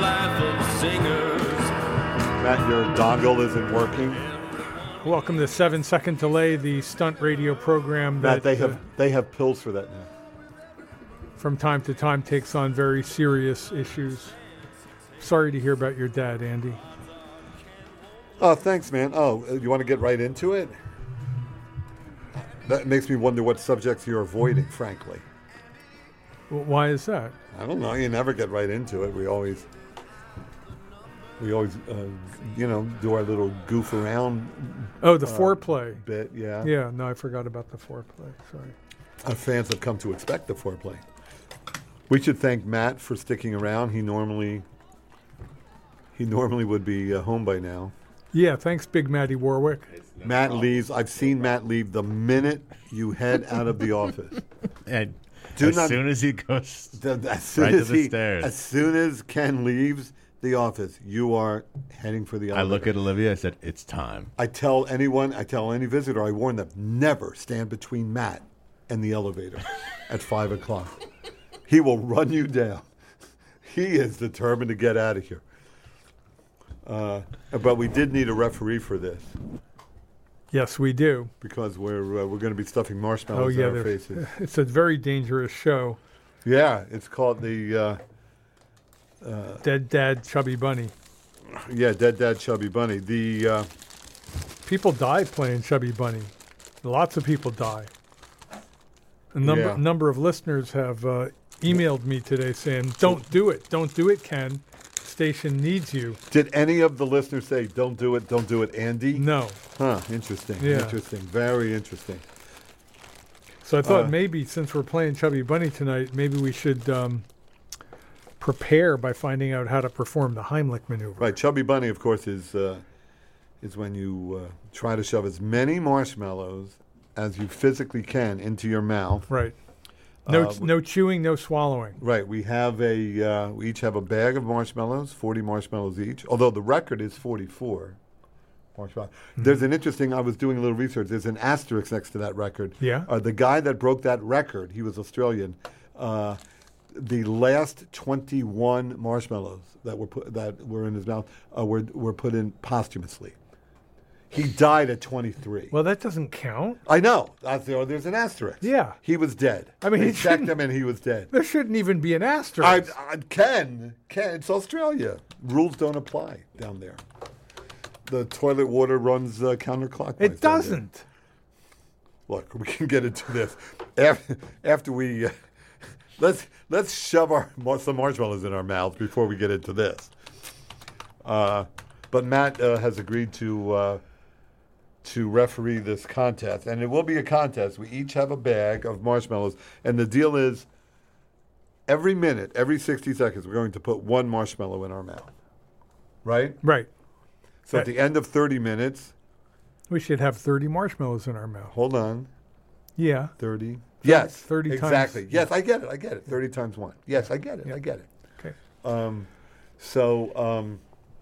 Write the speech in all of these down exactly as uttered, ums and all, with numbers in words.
life of singers. Matt, your dongle isn't working. Welcome to Seven Second Delay, the stunt radio program that Matt, they uh, have they have pills for that now. from time to time takes on very serious issues. Sorry to hear about your dad, Andy. Oh, thanks, man. Oh, you want to get right into it? That makes me wonder what subjects you're avoiding, frankly. W- Why is that? I don't know. You never get right into it. We always, we always, uh, you know, do our little goof around Oh, the Uh, foreplay. bit. Yeah. Yeah, no, I forgot about the foreplay. Sorry. Our fans have come to expect the foreplay. We should thank Matt for sticking around. He normally, he normally would be uh, home by now. Yeah, thanks, Big Matty Warwick. Matt leaves. I've seen Matt leave the minute you head out of the office. And Do as not- soon as he goes The- As soon right to as the he, stairs. as soon as Ken leaves the office, you are heading for the I elevator. look at Olivia, I said, it's time. I tell anyone, I tell any visitor, I warn them, never stand between Matt and the elevator at five o'clock. He will run you down. He is determined to get out of here. Uh, but we did need a referee for this Yes, we do. because we're uh, we're going to be stuffing marshmallows Oh, yeah, in our they're- faces. it's a very dangerous show. Yeah, it's called the uh, Dead Dad Chubby Bunny. yeah Dead Dad Chubby Bunny. The uh, People die playing Chubby Bunny. Lots of people die. A number Yeah. number of listeners have uh, emailed me today saying, "Don't do it, don't do it, Ken. Station needs you." Did any of the listeners say, "Don't do it, don't do it," Andy? No. Huh? Interesting. Yeah. Interesting. Very interesting. So I thought Uh, maybe since we're playing Chubby Bunny tonight, maybe we should um, prepare by finding out how to perform the Heimlich maneuver. Right. Chubby Bunny, of course, is uh, is when you uh, try to shove as many marshmallows as you physically can into your mouth. Right. No, Uh, no chewing, no swallowing. Right. We have a uh, we each have a bag of marshmallows, forty marshmallows each. Although the record is forty-four marshmallows. Mm-hmm. There's an interesting. I was doing a little research. There's an asterisk next to that record. Yeah. Uh, the guy that broke that record, he was Australian. Uh, the last twenty-one marshmallows that were put that were in his mouth uh, were were put in posthumously. He died at twenty-three. Well, that doesn't count. I know. That's, you know, there's an asterisk. Yeah. He was dead. I mean, they he checked shouldn't- him and he was dead. There shouldn't even be an I, asterisk. I Ken, Ken, it's Australia. Rules don't apply down there. The toilet water runs uh, counterclockwise. down there. It doesn't. Look, we can get into this after, after we uh, let's let's shove our some marshmallows in our mouths before we get into this. Uh, but Matt uh, has agreed to uh, to referee this contest, and it will be a contest. We each have a bag of marshmallows, and the deal is every minute, every sixty seconds, we're going to put one marshmallow in our mouth. Right? Right. So at the end of thirty minutes, We should have thirty marshmallows in our mouth. hold on. Yeah. thirty. Yes. thirty times- Exactly. Yes, I get it. I get it. thirty times one. Yes, I get it. Yeah. I get it. Okay. Um, so, um,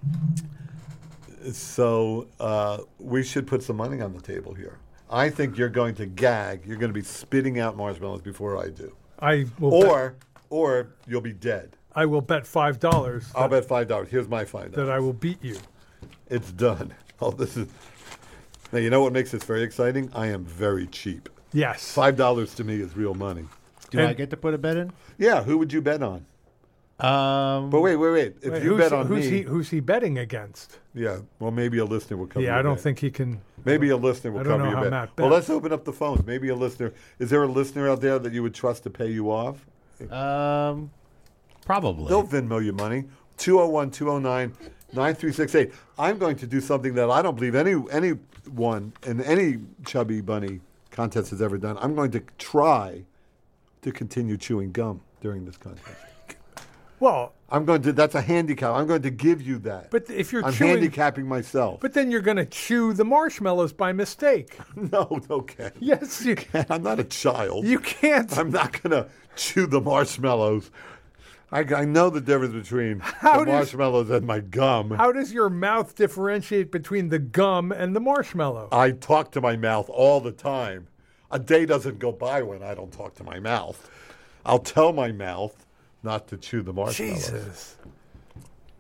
so uh, we should put some money on the table here. I think you're going to gag. You're going to be spitting out marshmallows before I do, I will. bet, or or you'll be dead. I will bet five dollars I'll that, bet five dollars. Here's my five dollars. that I will beat you. It's done. Oh, this is. Now you know what makes this very exciting? I am very cheap. Yes. Five dollars to me is real money. Do And- I get to put a bet in? Yeah. Who would you bet on? Um, But wait, wait, wait. If Wait, you who's, bet on who's me, he? Who's he betting against? yeah. Well, maybe a listener will cover. Yeah, your I don't bet. think he can. Maybe a listener will I don't cover know your how bet. Matt Well, bets. let's open up the phones. Maybe a listener. Is there a listener out there that you would trust to pay you off? um, probably. They'll Venmo you money. two oh one, two oh nine, nine three six eight. I'm going to do something that I don't believe any anyone in any Chubby Bunny contest has ever done. I'm going to try to continue chewing gum during this contest. Well, I'm going to. That's a handicap. I'm going to give you that. but if you're I'm chewing, handicapping myself. but then you're going to chew the marshmallows by mistake. no, okay. Yes, you. I'm not a child. You can't. I'm not going to chew the marshmallows. I, I know the difference between How the does- marshmallows and my gum. How does your mouth differentiate between the gum and the marshmallow? I talk to my mouth all the time. A day doesn't go by when I don't talk to my mouth. I'll tell my mouth not to chew the marshmallows. Jesus.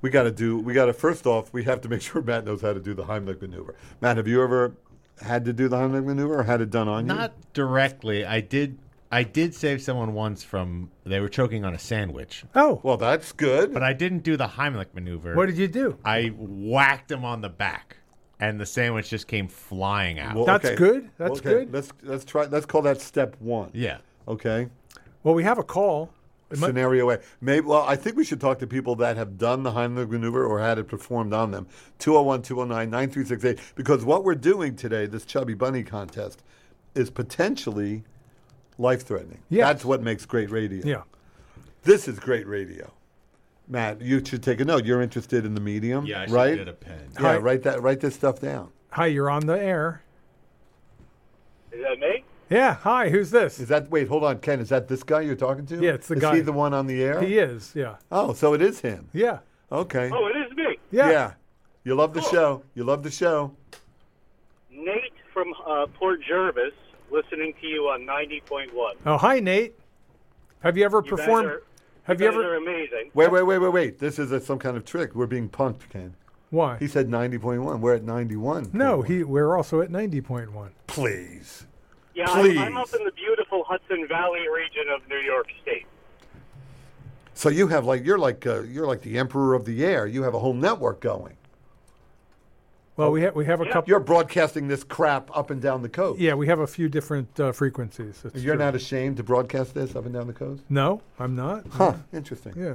We got to do. We got to first off. We have to make sure Matt knows how to do the Heimlich maneuver. Matt, have you ever had to do the Heimlich maneuver or had it done on you? Not directly. I did. I did save someone once from they were choking on a sandwich, Oh, Well, that's good. but I didn't do the Heimlich maneuver. what did you do? I whacked him on the back, and the sandwich just came flying out. Well, That's good. That's Okay, good. Let's let's try. Let's call that step one. yeah. Okay. Well, we have a call. It might- Scenario A. Maybe. Well, I think we should talk to people that have done the Heimlich maneuver or had it performed on them. two oh one, two oh nine, nine three six eight. Because what we're doing today, this Chubby Bunny contest, is potentially life-threatening. Yes. That's what makes great radio. Yeah. This is great radio. Matt, you should take a note. You're interested in the medium, Yeah, I should right? get a pen. Yeah, Hi. write that. Write this stuff down. Hi, you're on the air. Is that me? Yeah. Hi, who's this? Is that? Wait, hold on, Ken. Is that this guy you're talking to? Yeah, it's the is guy. he the one on the air? He is. Yeah. Oh, so it is him. Yeah. Okay. Oh, it is me. Yeah. You love the show. You love the show. Nate from uh, Port Jervis, listening to you on ninety point one. Oh, hi, Nate. Have you ever You guys performed? are, have you you guys ever? are amazing. Wait, wait, wait, wait, wait. This is a, some kind of trick. We're being punked, Ken. Why? He said ninety point one. We're at ninety-one. No, he. We're also at ninety point one. Please. Yeah, Please. I'm, I'm up in the beautiful Hudson Valley region of New York State. So you have like you're like uh, you're like the emperor of the air. You have a whole network going. Well, we have we have a Yeah. couple. You're broadcasting this crap up and down the coast. Yeah, we have a few different uh, frequencies. It's You're true. not ashamed to broadcast this up and down the coast? No, I'm not. Huh. Interesting. Yeah.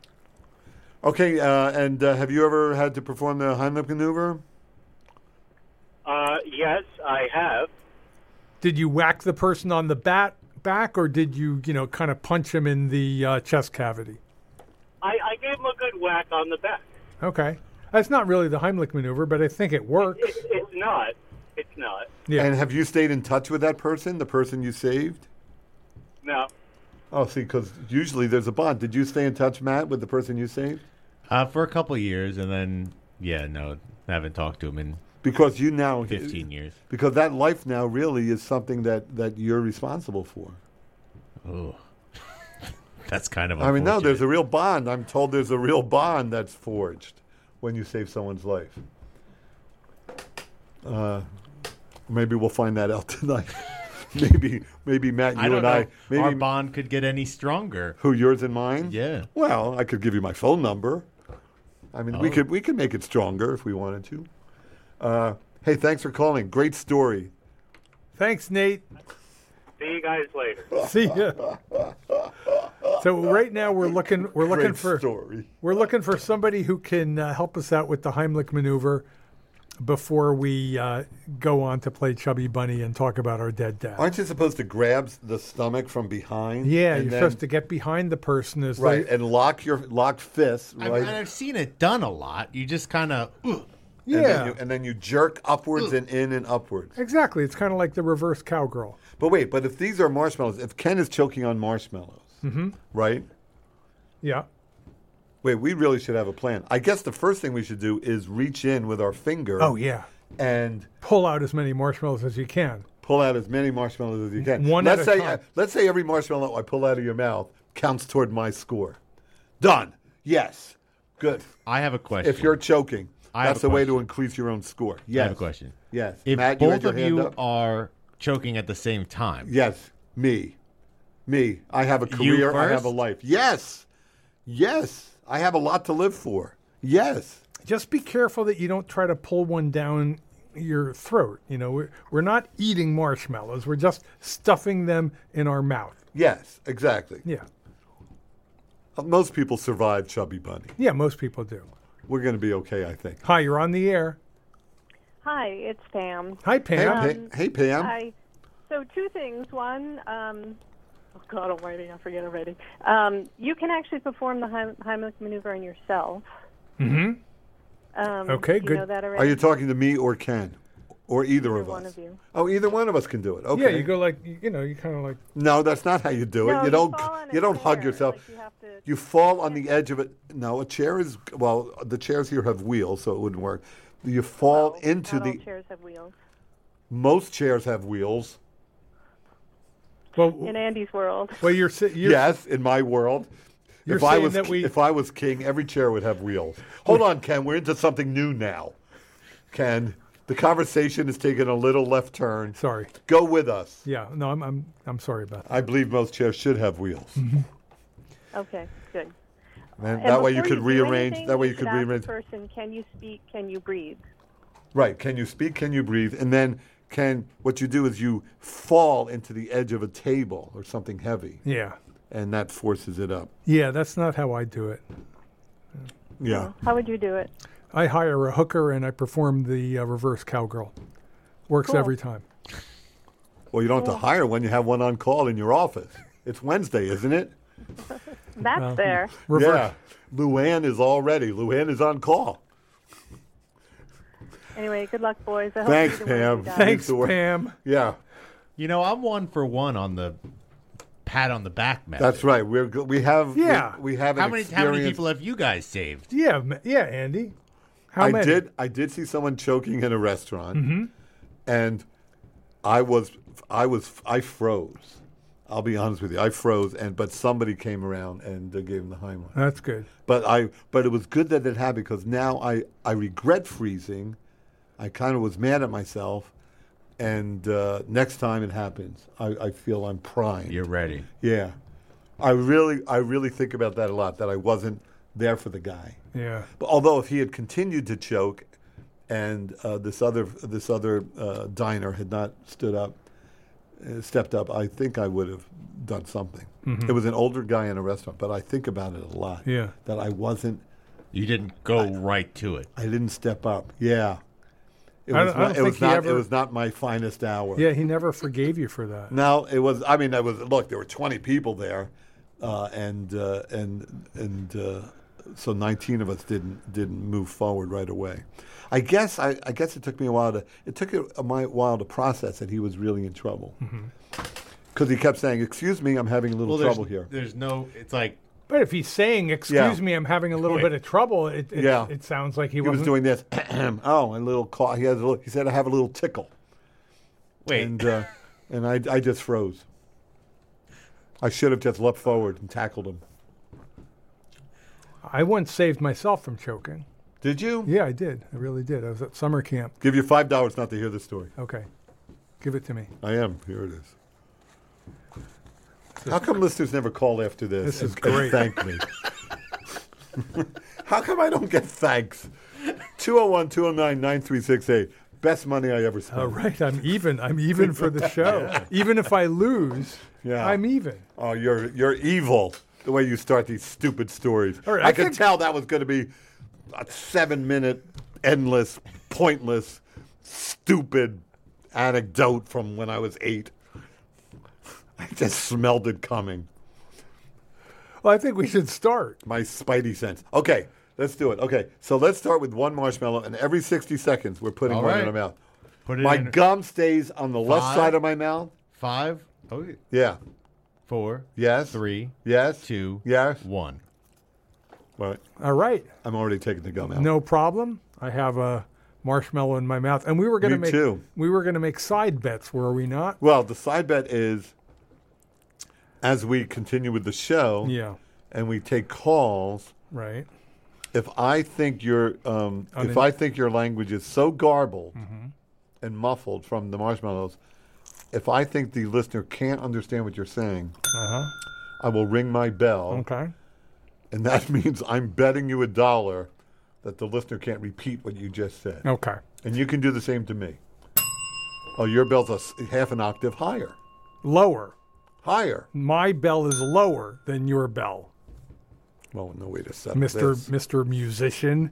Okay. Uh, and uh, have you ever had to perform the Heimlich maneuver? Uh, yes, I have. Did you whack the person on the bat back, or did you, you know, kind of punch him in the uh, chest cavity? I, I gave him a good whack on the back. Okay. That's not really the Heimlich maneuver, but I think it works. It, it's not. It's not. Yeah. And have you stayed in touch with that person, the person you saved? No. Oh, see, because usually there's a bond. Did you stay in touch, Matt, with the person you saved? Uh, for a couple of years, and then yeah, no, I haven't talked to him in Because you now fifteen years. Because that life now really is something that, that you're responsible for. Oh, that's kind of. I mean, no, there's unfortunate. a real bond. I'm told there's a real bond that's forged when you save someone's life. Uh, maybe we'll find that out tonight. maybe, maybe Matt, you I don't and know. I, maybe Our bond could get any stronger. who yours and mine. Yeah. Well, I could give you my phone number. I mean, we Oh. could we could make it stronger if we wanted to. Uh, hey, thanks for calling. Great story. Thanks, Nate. See you guys later. See ya. So right now we're looking we're looking Great for story. we're looking for somebody who can uh, help us out with the Heimlich maneuver before we uh, go on to play Chubby Bunny and talk about our dead dad. Aren't you supposed to grab the stomach from behind? Yeah, and you're then- supposed to get behind the person as right they, and lock your lock fists I right. mean, I've seen it done a lot. You just kind of. yeah, And then, you, and then you jerk upwards and in and upwards. exactly. It's kind of like the reverse cowgirl. But wait, but if these are marshmallows, if Ken is choking on marshmallows, Mm-hmm. right? Yeah. Wait, we really should have a plan. I guess the first thing we should do is reach in with our finger Oh yeah. and Pull out as many marshmallows as you can. pull out as many marshmallows as you can. One let's at a say time. uh, let's say every marshmallow I pull out of your mouth counts toward my score. Done. Yes. Good. I have a question. If you're choking, I have that's a a way to question. increase your own score. I Yes. have a question. Yes. If Matt, you had both your of hand you up? are choking at the same time, Yes, me. Me. I have a You career, I have a first? life. Yes. Yes. I have a lot to live for. Yes. Just be careful that you don't try to pull one down your throat. You know, we're, we're not eating marshmallows. We're just stuffing them in our mouth. Yes, exactly. Yeah. Uh, Most people survive Chubby Bunny. Yeah, most people do. We're going to be okay, I think. Hi, you're on the air. Hi, it's Pam. Hi, Hey, Pam. Pa- hey Pam. Hi. So two things. One, um, oh God Almighty, I forget already. Um, you can actually perform the Heim- Heimlich maneuver on yourself. Mm-hmm. Um, Okay, do good. You know that already? Are you talking to me or Ken? Or either, Either of one us? of you. Oh, either one of us can do it. Okay. Yeah, you go like, you know, you kind of like, No, that's not how you do it. No, you you don't fall on a you don't hug chair, yourself. like you have to- You fall on the edge of it. No, a chair is well, the chairs here have wheels, so it wouldn't work. You fall Well, into not the all chairs have wheels. most chairs have wheels. well, In Andy's world. well, you're, si- you're Yes, in my world. You're if I saying was that we. if I was king, every chair would have wheels. Hold on, Ken. We're into something new now. Ken, the conversation is taking a little left turn. Sorry. Go with us. Yeah. No, I'm. I'm. I'm sorry about that. I believe most chairs should have wheels. Okay, good. And And that way you before could do rearrange. anything, That way you should could ask rearrange. the person, can you speak? Can you breathe? Right. Can you speak? Can you breathe? And then can what you do is you fall into the edge of a table or something heavy, Yeah. and that forces it up. Yeah. That's not how I do it. Yeah. How would you do it? I hire a hooker and I perform the uh, reverse cowgirl. Works Cool. every time. Well, you don't have to hire one. You have one on call in your office. It's Wednesday, isn't it? That's there. Reverse. Yeah. Luann is all ready. Luann is on call. Anyway, good luck, boys. I hope Thanks, you do whatever you Pam. got. Thanks, the word. Pam. Yeah. You know, I'm one for one on the pat on the back method. That's right. We're go- we have Yeah. we, we have How an many how many experience- people have you guys saved? Yeah. ma- Yeah, Andy. How I many? did I did see someone choking in a restaurant, Mm-hmm. and I was I was I froze. I'll be honest with you, I froze, and but somebody came around and uh, gave him the Heimlich. That's good. But I but it was good that it happened because now I I regret freezing. I kind of was mad at myself, and uh, next time it happens, I, I feel I'm primed. You're ready. Yeah, I really I really think about that a lot. That I wasn't there for the guy. Yeah. But although if he had continued to choke, and uh, this other this other uh, diner had not stood up, uh, stepped up, I think I would have done something. Mhm. It was an older guy in a restaurant, but I think about it a lot. Yeah. That I wasn't. You didn't go right to it. I didn't step up. Yeah. It I was don't- I not. don't It was think he not. ever- It was not my finest hour. Yeah, he never forgave you for that. No, it was. I mean, I was. Look, there were twenty people there, uh, and uh, and and uh, so nineteen of us didn't didn't move forward right away. I guess. I, I guess it took me a while to. It took a, a my- while to process that he was really in trouble, because he kept saying, "Excuse me, I'm having a little Well, there's, trouble here." there's no. It's like But if he's saying, "Excuse Yeah. me, I'm having a little Wait. bit of trouble," it it, Yeah. it sounds like he, He was wasn't. doing this. Oh, a little cough. He has a little. He said, "I have a little tickle," wait. and uh, and I I just froze. I should have just leapt forward and tackled him. I once saved myself from choking. Did you? Yeah, I did. I really did. I was at summer camp. Give you five dollars not to hear the story. Okay, give it to me. I am. Here it is. How come listeners never call after this? This is and, and great. thank me. How come I don't get thanks? two oh one, two oh nine, nine three six eight. Best money I ever spent. All right, I'm even. I'm even for the show. Even if I lose, Yeah. I'm even. Oh, you're you're evil. The way you start these stupid stories. All right, I, I could think- tell that was going to be a seven-minute, endless, pointless, stupid anecdote from when I was eight. I just smelled it coming. Well, I think we should start. My spidey sense. Okay, let's do it. Okay, so let's start with one marshmallow, and every sixty seconds we're putting All one right. in our mouth. Put it My in gum stays on the left Five. side of my mouth. five. Oh, Yeah. four. Yes. Three. Yes. Two. Yes. One. Right. All right, I'm already taking the gum out. no problem. I have a marshmallow in my mouth, and we were going to Me make too. we were going to make side bets, were we not? Well, the side bet is as we continue with the show Yeah, and we take calls. right. If I think your um, On if an- I think your language is so garbled and muffled from the marshmallows, if I think the listener can't understand what you're saying, Uh huh. I will ring my bell, Okay. and that means I'm betting you a dollar that the listener can't repeat what you just said. Okay. And you can do the same to me. Oh, your bell's a s- half an octave higher. Lower. Higher. My bell is lower than your bell, Well, no way to settle Mister this. Mister Musician.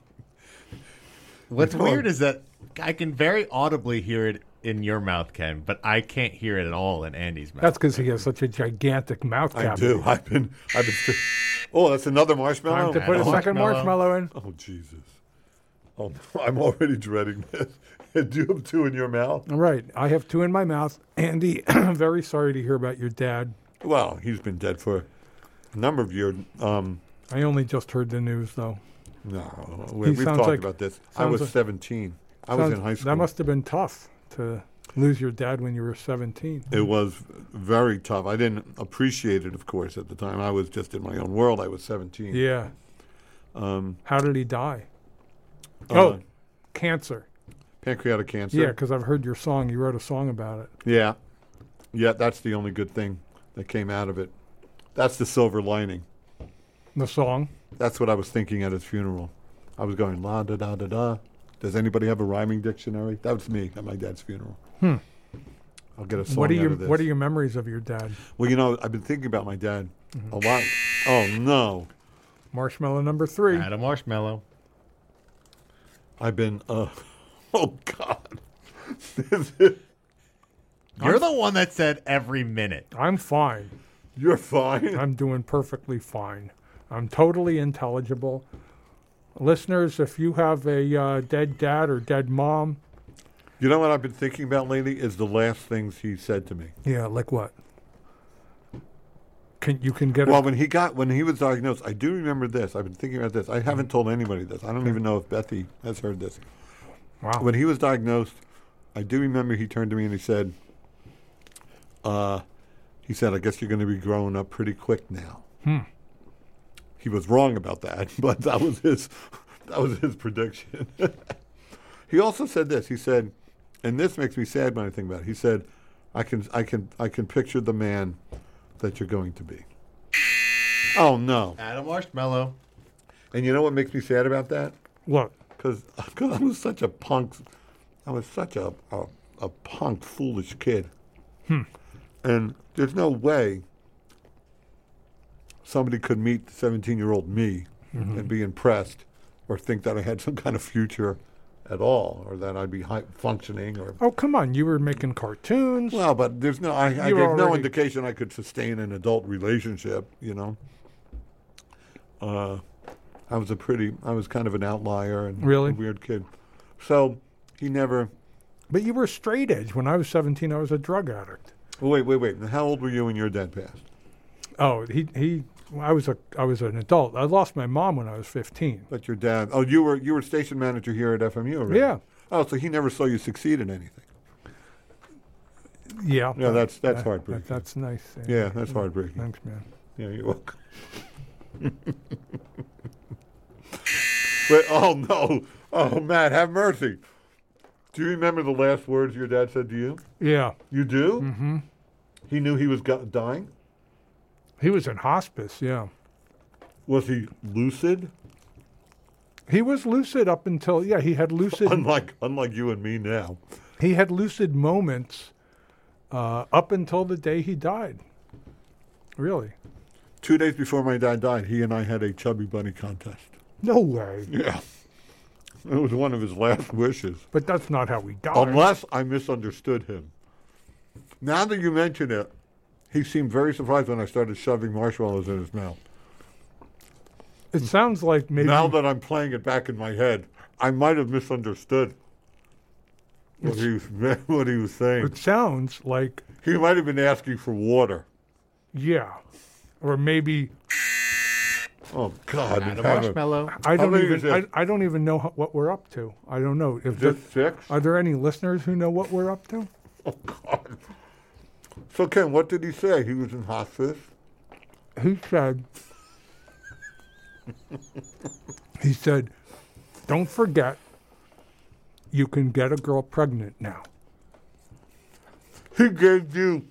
What's Come on. weird is that I can very audibly hear it in your mouth, Ken, but I can't hear it at all in Andy's mouth. That's because he has such a gigantic mouth I cavity. do. I've been. I've been. St- oh, that's another marshmallow. Time to put a Add a second marshmallow. marshmallow in. Oh Jesus! Oh, no, I'm already dreading this. Do you have two in your mouth? All right, I have two in my mouth. Andy, very sorry to hear about your dad. Well, he's been dead for a number of years. Um, I only just heard the news, though. no, we, He we've sounds talked like- about this. I sounds was like- seventeen. I was Sounds- in high school. That must have been tough to Lose your dad when you were seventeen. It was very tough. I didn't appreciate it, of course, at the time. I was just in my own world. I was seventeen. Yeah. Um, How did he die? uh, oh, cancer. pancreatic cancer. Yeah, because I've heard your song. You wrote a song about it. Yeah. Yeah, that's the only good thing that came out of it. That's the silver lining. The song. That's what I was thinking at his funeral. I was going, la da da da da. Does anybody have a rhyming dictionary? That was me at my dad's funeral. Hmm. I'll get a song What are out your of this. What are your memories of your dad? Well, you know, I've been thinking about my dad Mm-hmm. a lot. Oh, no. Marshmallow number three. Add a marshmallow. I've been, uh, oh, God. This is- You're the one that said every minute. I'm fine. You're fine. I'm doing perfectly fine. I'm totally intelligible. Listeners, if you have a uh, dead dad or dead mom, You know what I've been thinking about lately is the last things he said to me. yeah, like what? Can you can get Well, a, when he got when he was diagnosed, I do remember this. I've been thinking about this. I haven't told anybody this. I don't even know if Bethy has heard this. wow. When he was diagnosed, I do remember he turned to me and he said, uh, he said, I guess you're going to be growing up pretty quick now. Hmm. He was wrong about that, but that was his that was his prediction. He also said this. He said, and this makes me sad when I think about it. He said, I can I can I can picture the man that you're going to be. Oh no. Add a marshmallow. And you know what makes me sad about that? What? Because I was such a punk, I was such a, a, a punk, foolish kid. Hmm. And there's no way somebody could meet seventeen-year-old me Mm-hmm. and be impressed or think that I had some kind of future at all or that I'd be high functioning or... Oh, come on. You were making cartoons. Well, but there's no, I, I You gave were no already- indication I could sustain an adult relationship, you know. Uh, I was a pretty, I was kind of an outlier and Really? a weird kid. So he never, But you were straight edge. When I was seventeen, I was a drug addict. oh, wait, wait, wait. How old were you when your dad passed? Oh, he he. I was a I was an adult. I lost my mom when I was fifteen. But your dad, oh, you were you were station manager here at F M U already? Yeah. Oh, so he never saw you succeed in anything. Yeah. Yeah, that's that's that- heartbreaking. that- that's nice. Yeah, that's heartbreaking. Thanks, man. Yeah, you're welcome. Wait, oh no. Oh, Matt, have mercy. Do you remember the last words your dad said to you? Yeah. You do? Mm-hmm. He knew he was go- dying? He was in hospice. Yeah. Was he lucid? He was lucid up until yeah. He had lucid. Unlike unlike you and me now. he had lucid moments uh, up until the day he died. Really? Two days before my dad died, he and I had a chubby bunny contest. No way. Yeah. It was one of his last wishes. But that's not how he died. Unless I misunderstood him. Now that you mention it, he seemed very surprised when I started shoving marshmallows in his mouth. It sounds like maybe. Now that I'm playing it back in my head, I might have misunderstood what he was, what he was saying. It sounds like He might have been asking for water. yeah, or maybe Oh God! Add a in heaven. marshmallow. I How don't many even. is it? I, I don't even know ho- what we're up to. I don't know. If Is there, this six? are there any listeners who know what we're up to? Oh God! So Ken, what did he say? He was in hospice. He said. he said, "Don't forget, you can get a girl pregnant now." He gave you.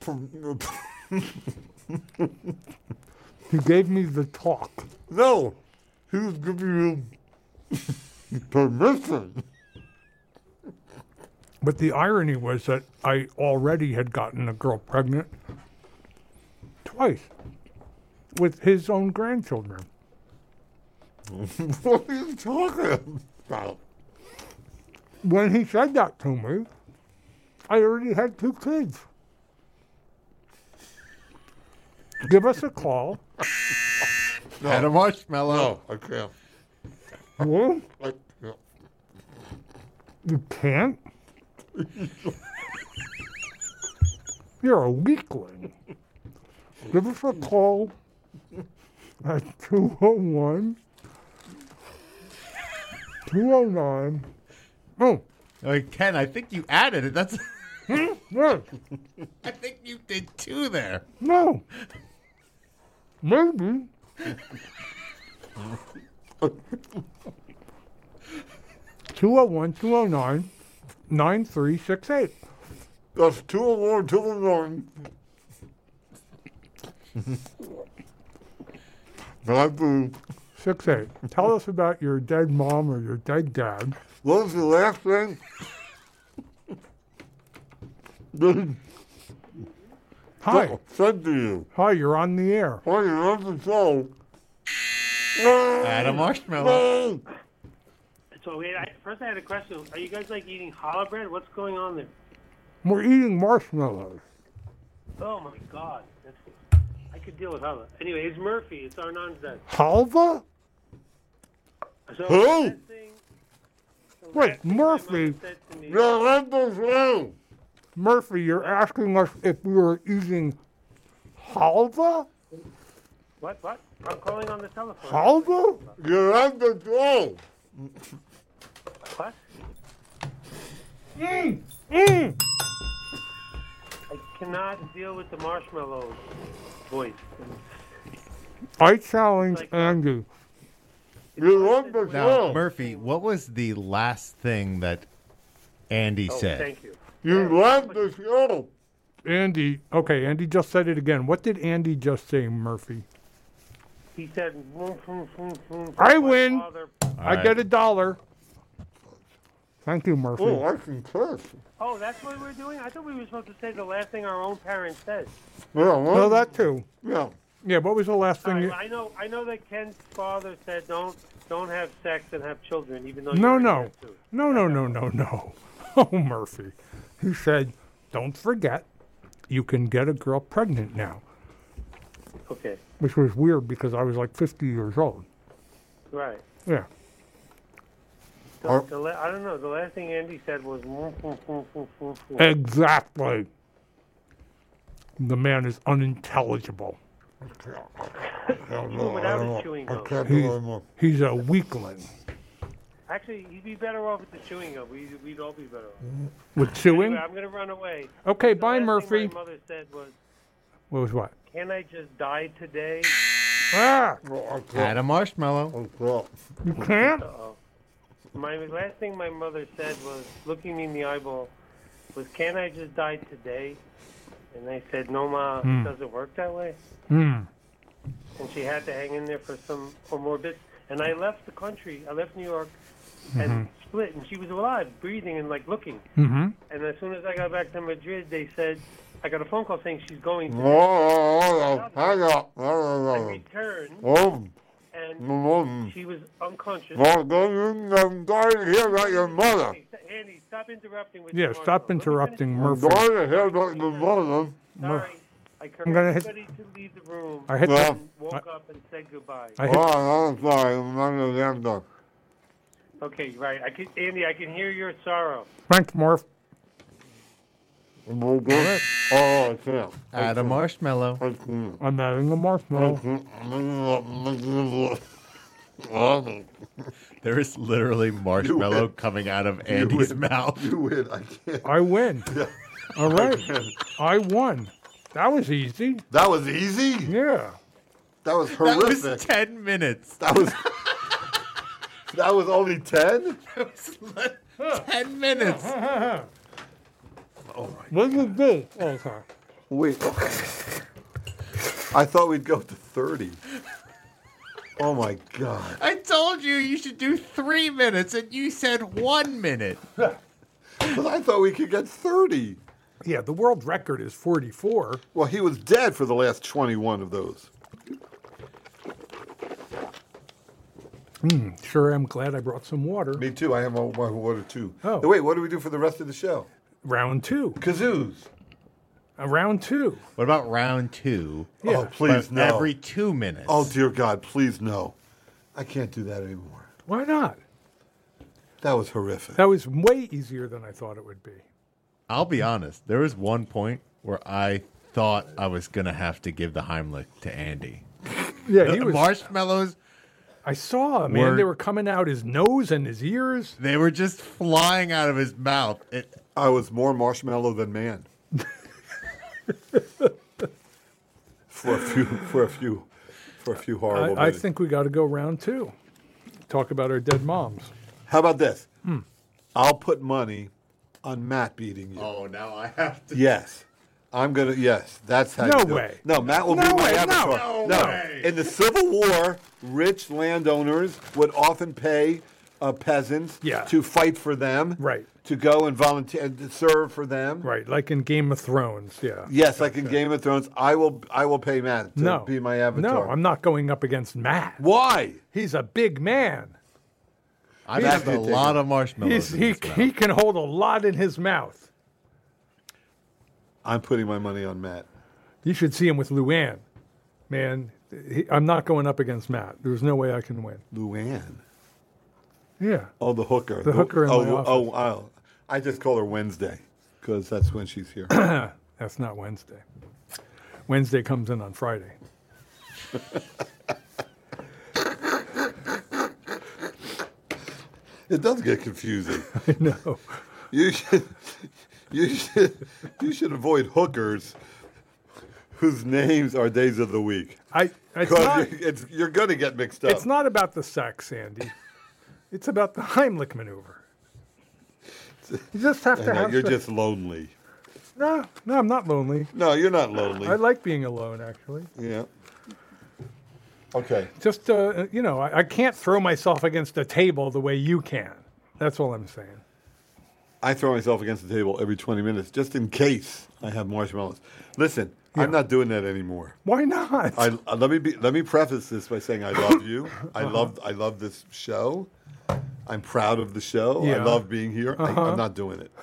He gave me the talk. No, he was giving you permission. But the irony was that I already had gotten a girl pregnant twice with his own grandchildren. What are you talking about? When he said that to me, I already had two kids. Give us a call. Add a marshmallow. No, I can't. What? I can't. You can't? You're a weakling. Give us a call at two oh one, two oh nine. Oh, Like, Ken, I think you added it. That's What? I think you did two there. No. Maybe. two oh one, two oh nine, nine three six eight. That's two oh one, two oh nine. Five two. Six eight. Tell us about your dead mom or your dead dad. What was the last thing? Hi. Said to you. Hi, you're on the air. Why you love the show? Add a marshmallow. So wait, I, first I had a question. Are you guys like eating challah bread? What's going on there? We're eating marshmallows. Oh my God, that's, I could deal with challah. Anyway, it's Murphy. It's Arnon's dad. Halva? So Who? the last thing- the Wait, last thing my Murphy. mother said to me- You love the show. Murphy, you're asking us if we were eating halva? What? What? I'm calling on the telephone. Halva? You love the show. What? Mm. Mm. I cannot deal with the marshmallow voice. I challenge Like- Andy. You love the Now, show. Murphy, what was the last thing that Andy Oh, said? thank you. You love the show. Andy, okay, Andy just said it again. What did Andy just say, Murphy? He said, "Vroom, vroom, vroom, vroom." I My win. father- I right. get a dollar. Thank you, Murphy. Oh, I can curse. Oh, that's what we're doing? I thought we were supposed to say the last thing our own parents said. Yeah, well, Well, that too. yeah. Yeah, what was the last All thing? right, You... I know I know that Ken's father said don't don't have sex and have children, even though No, you're no. there too. No, no, no, no, no. Oh, Murphy. He said, don't forget, you can get a girl pregnant now, Okay, which was weird because I was like fifty years old. right. Yeah. So Are- the la- I don't know. The last thing Andy said was. "Vroom, vroom, vroom, vroom, vroom, vroom." Exactly. The man is unintelligible. Even without his chewing I gum. can't do anymore. He's a weakling. Actually, he'd be better off with the chewing gum. We'd, we'd all be better off. With chewing? Anyway, I'm going to run away. Okay, The bye, last Murphy. thing my mother said was, What was what? "Can I just die today?" Ah! Oh, I Add can't. a marshmallow. Oh, You can't? Uh-oh. My last thing my mother said was, looking me in the eyeball, was, "Can I just die today?" And I said, "No, Ma, Hmm. it doesn't work that way." Hmm. And she had to hang in there for some for more bits. And I left the country. I left New York Mm-hmm. and split. And she was alive, breathing and like looking. Mm-hmm. And as soon as I got back to Madrid, they said I got a phone call saying she's going to. oh, oh, oh, hang up. I Oh, returned, oh, and oh, she was unconscious. oh, I'm dying to hear about your mother. Andy, Andy, stop interrupting with Yeah, your stop marshmallow. Let me interrupting finish. Murphy. I'm dying to hear about your mother. Sorry. I I'm gonna hit- everybody to leave the room. I hit Yeah. the, and woke up and said goodbye. I hit, Oh, I'm sorry. I'm not going to damn done. Okay, right. I can, Andy, I can hear your sorrow. thanks, Murph. Oh, I can't. Add a marshmallow. I can't. I'm adding a marshmallow. Oh, There is literally marshmallow coming out of Andy's win. mouth. you win. I can't. I win. All right. I won. That was easy. That was easy. Yeah. That was That horrific. was ten minutes. That was. That was only ten. That was li- ten minutes. What did you do? Okay. Wait. I thought we'd go to thirty. Oh my god. I told you you should do three minutes, and you said one minute. But I thought we could get thirty. Yeah, the world record is forty-four. Well, he was dead for the last twenty-one of those. Mm, sure, I'm glad I brought some water. Me too. I have my my water too. Oh. Wait, what do we do for the rest of the show? Round two. Kazoos. Uh, round two. What about round two? Yeah. Oh, please But no. Every two minutes. Oh dear God, please no. I can't do that anymore. Why not? That was horrific. That was way easier than I thought it would be. I'll be honest. There was one point where I thought I was gonna have to give the Heimlich to Andy. Yeah, he The was. marshmallows. I saw, man. Were- They were coming out his nose and his ears. They were just flying out of his mouth. It, I was more marshmallow than man. for a few, for a few, for a few horrible I, I minutes. think we got to go round two. Talk about our dead moms. How about this? I'll put money on Matt beating you. oh, now I have to. Yes. I'm gonna. Yes, that's how. No you do way. It. No, Matt will No be my way, no. avatar. No way. In the Civil War, rich landowners would often pay uh, peasants Yeah. to fight for them. Right. To go and volunteer and to serve for them. Right, like in Game of Thrones, yeah. Yes, like in Game of Thrones, I will. I will pay Matt to No. be my avatar. No, I'm not going up against Matt. Why? He's a big man. I've That's had a good lot thinking. of marshmallows. He's, in he, his mouth. he can hold a lot in his mouth. I'm putting my money on Matt. You should see him with Luann. Man, he, I'm not going up against Matt. There's no way I can win. Luann. Yeah. Oh, the hooker. The hooker in oh, my office. oh, oh, I just call her Wednesday because that's when she's here. That's not Wednesday. Wednesday comes in on Friday. It does get confusing. I know. You should, you should, you should avoid hookers whose names are days of the week. I, it's, Because not, you're, it's, you're going to get mixed up. it's not about the sex, Sandy. It's about the Heimlich maneuver. You just have I to know, have you're to- just lonely. No, no, I'm not lonely. No, you're not lonely. I like being alone, actually. yeah. Okay. Just, uh, you know, I, I can't throw myself against a table the way you can. That's all I'm saying. I throw myself against the table every twenty minutes just in case I have marshmallows. Listen, I'm not doing that anymore. Why not? I, uh, let me be, let me preface this by saying I love you. I Uh-huh. love I love this show. I'm proud of the show. I Yeah. love being here. I, Uh-huh. I'm not doing it.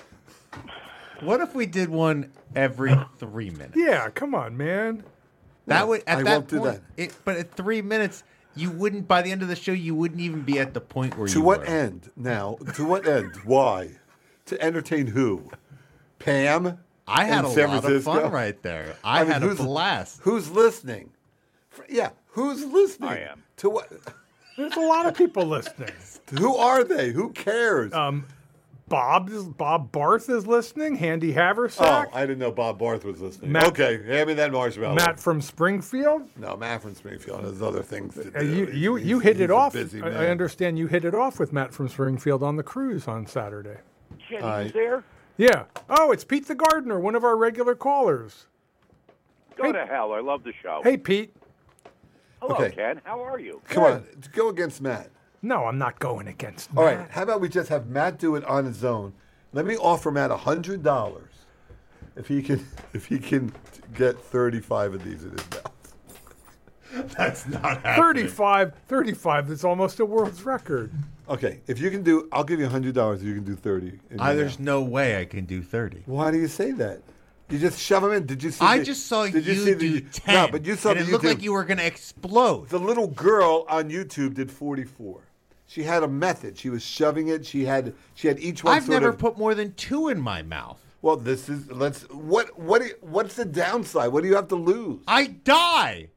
What if we did one every three minutes? yeah, come on, man. That would at I that won't do point, that. It, but at three minutes, you wouldn't. By the end of the show, you wouldn't even be at the point where To you what were. end now? To what end? Why? To entertain who? Pam? I had in a San lot Francisco? of fun right there. I, mean, had a who's- blast. Who's listening? Fr- Yeah, who's listening? I am. To what? There's a lot of people listening. Who are they? Who cares? Um, Bob is, Bob Barth is listening. Handy oh, Haversack. I didn't know Bob Barth was listening. Matt- okay, hand me that marshmallow. Matt from Springfield. No, Matt from Springfield has other things to do. Uh, you you, He's- you hit he's it a off. busy I, I man. understand you hit it off with Matt from Springfield on the cruise on Saturday. Kenny I- was there? Yeah. Oh, it's Pete the Gardener, one of our regular callers. Go Hey- to hell. I love the show. Hey, Pete. Hello, Okay. Ken. How are you? Come on, go against Matt. No, I'm not going against All Matt. right, how about we just have Matt do it on his own? Let me offer Matt a hundred dollars if he can if he can get thirty-five of these in his mouth. That's not happening. thirty-five, thirty-five, that's almost a world's record. Okay, if you can do, I'll give you a hundred dollars if you can do thirty. in I, your there's mouth. no way I can do thirty. Why do you say that? You just shove them in. Did you see? I the- just saw did you, see the- do ten. No, but you saw and the it looked YouTube. like you were going to explode. The little girl on YouTube did forty-four. She had a method. She was shoving it. She had she had each one. I've sort never of, put more than two in my mouth. Well, this is let's what what do you- what's the downside? What do you have to lose? I die.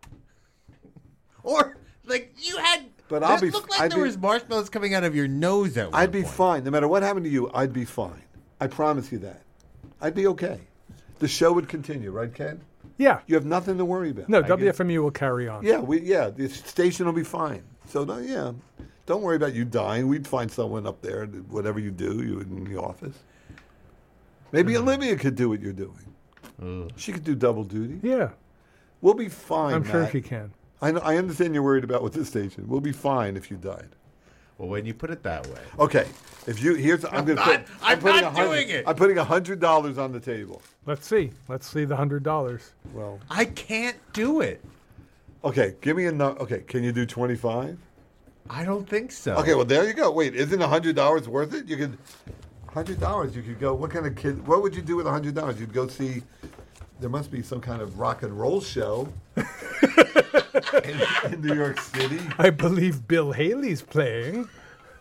Or like you had. But I'll it be- looked like I'd there be- was marshmallows coming out of your nose at one I'd be point. fine. No matter what happened to you, I'd be fine. I promise you that. I'd be okay. The show would continue, right, Ken? Yeah. You have nothing to worry about. No, I W guess- F M U will carry on. Yeah, we yeah, the station will be fine. So no, yeah, don't worry about you dying. We'd find someone up there. Whatever you do, you in the office. Maybe Olivia could do what you're doing. She could do double duty. Yeah, We'll be fine. I'm sure Matt. she can. I know, I understand you're worried about with this station. We'll be fine if you died. Well, when you put it that way. Okay, if you here's I'm going to not- put. I'm putting not a hundred- doing it. I'm putting a hundred dollars on the table. Let's see. Let's see the hundred dollars. Well, I can't do it. okay, give me a no. Okay, can you do twenty five? I don't think so. Okay, well there you go. Wait, isn't a hundred dollars worth it? You could, hundred dollars. You could go. What kind of kid? What would you do with a hundred dollars? You'd go see. There must be some kind of rock and roll show in, in New York City. I believe Bill Haley's playing.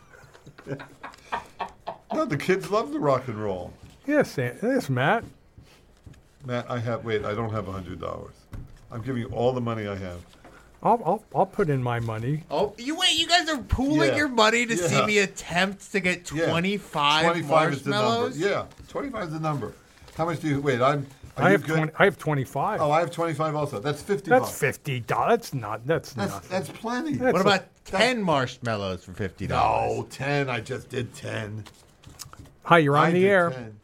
No, the kids love the rock and roll. Yes, Aunt- yes, Matt. Matt, I have. Wait, I don't have a hundred dollars. I'm giving you all the money I have. I'll, I'll I'll put in my money. Oh, you wait! You guys are pooling Yeah. your money to see Yeah. me attempt to get Yeah. twenty-five, twenty-five is the number. marshmallows. Yeah, twenty-five is the number. How much do you wait? I'm. Are I you have good? twenty. I have twenty-five. Oh, I have twenty-five also. That's fifty. That's bucks. fifty dollars. That's not. That's, That's nothing. that's plenty. That's What a- about ten marshmallows for fifty dollars? No, ten. I just did ten. Hi, you're on I the did air. ten.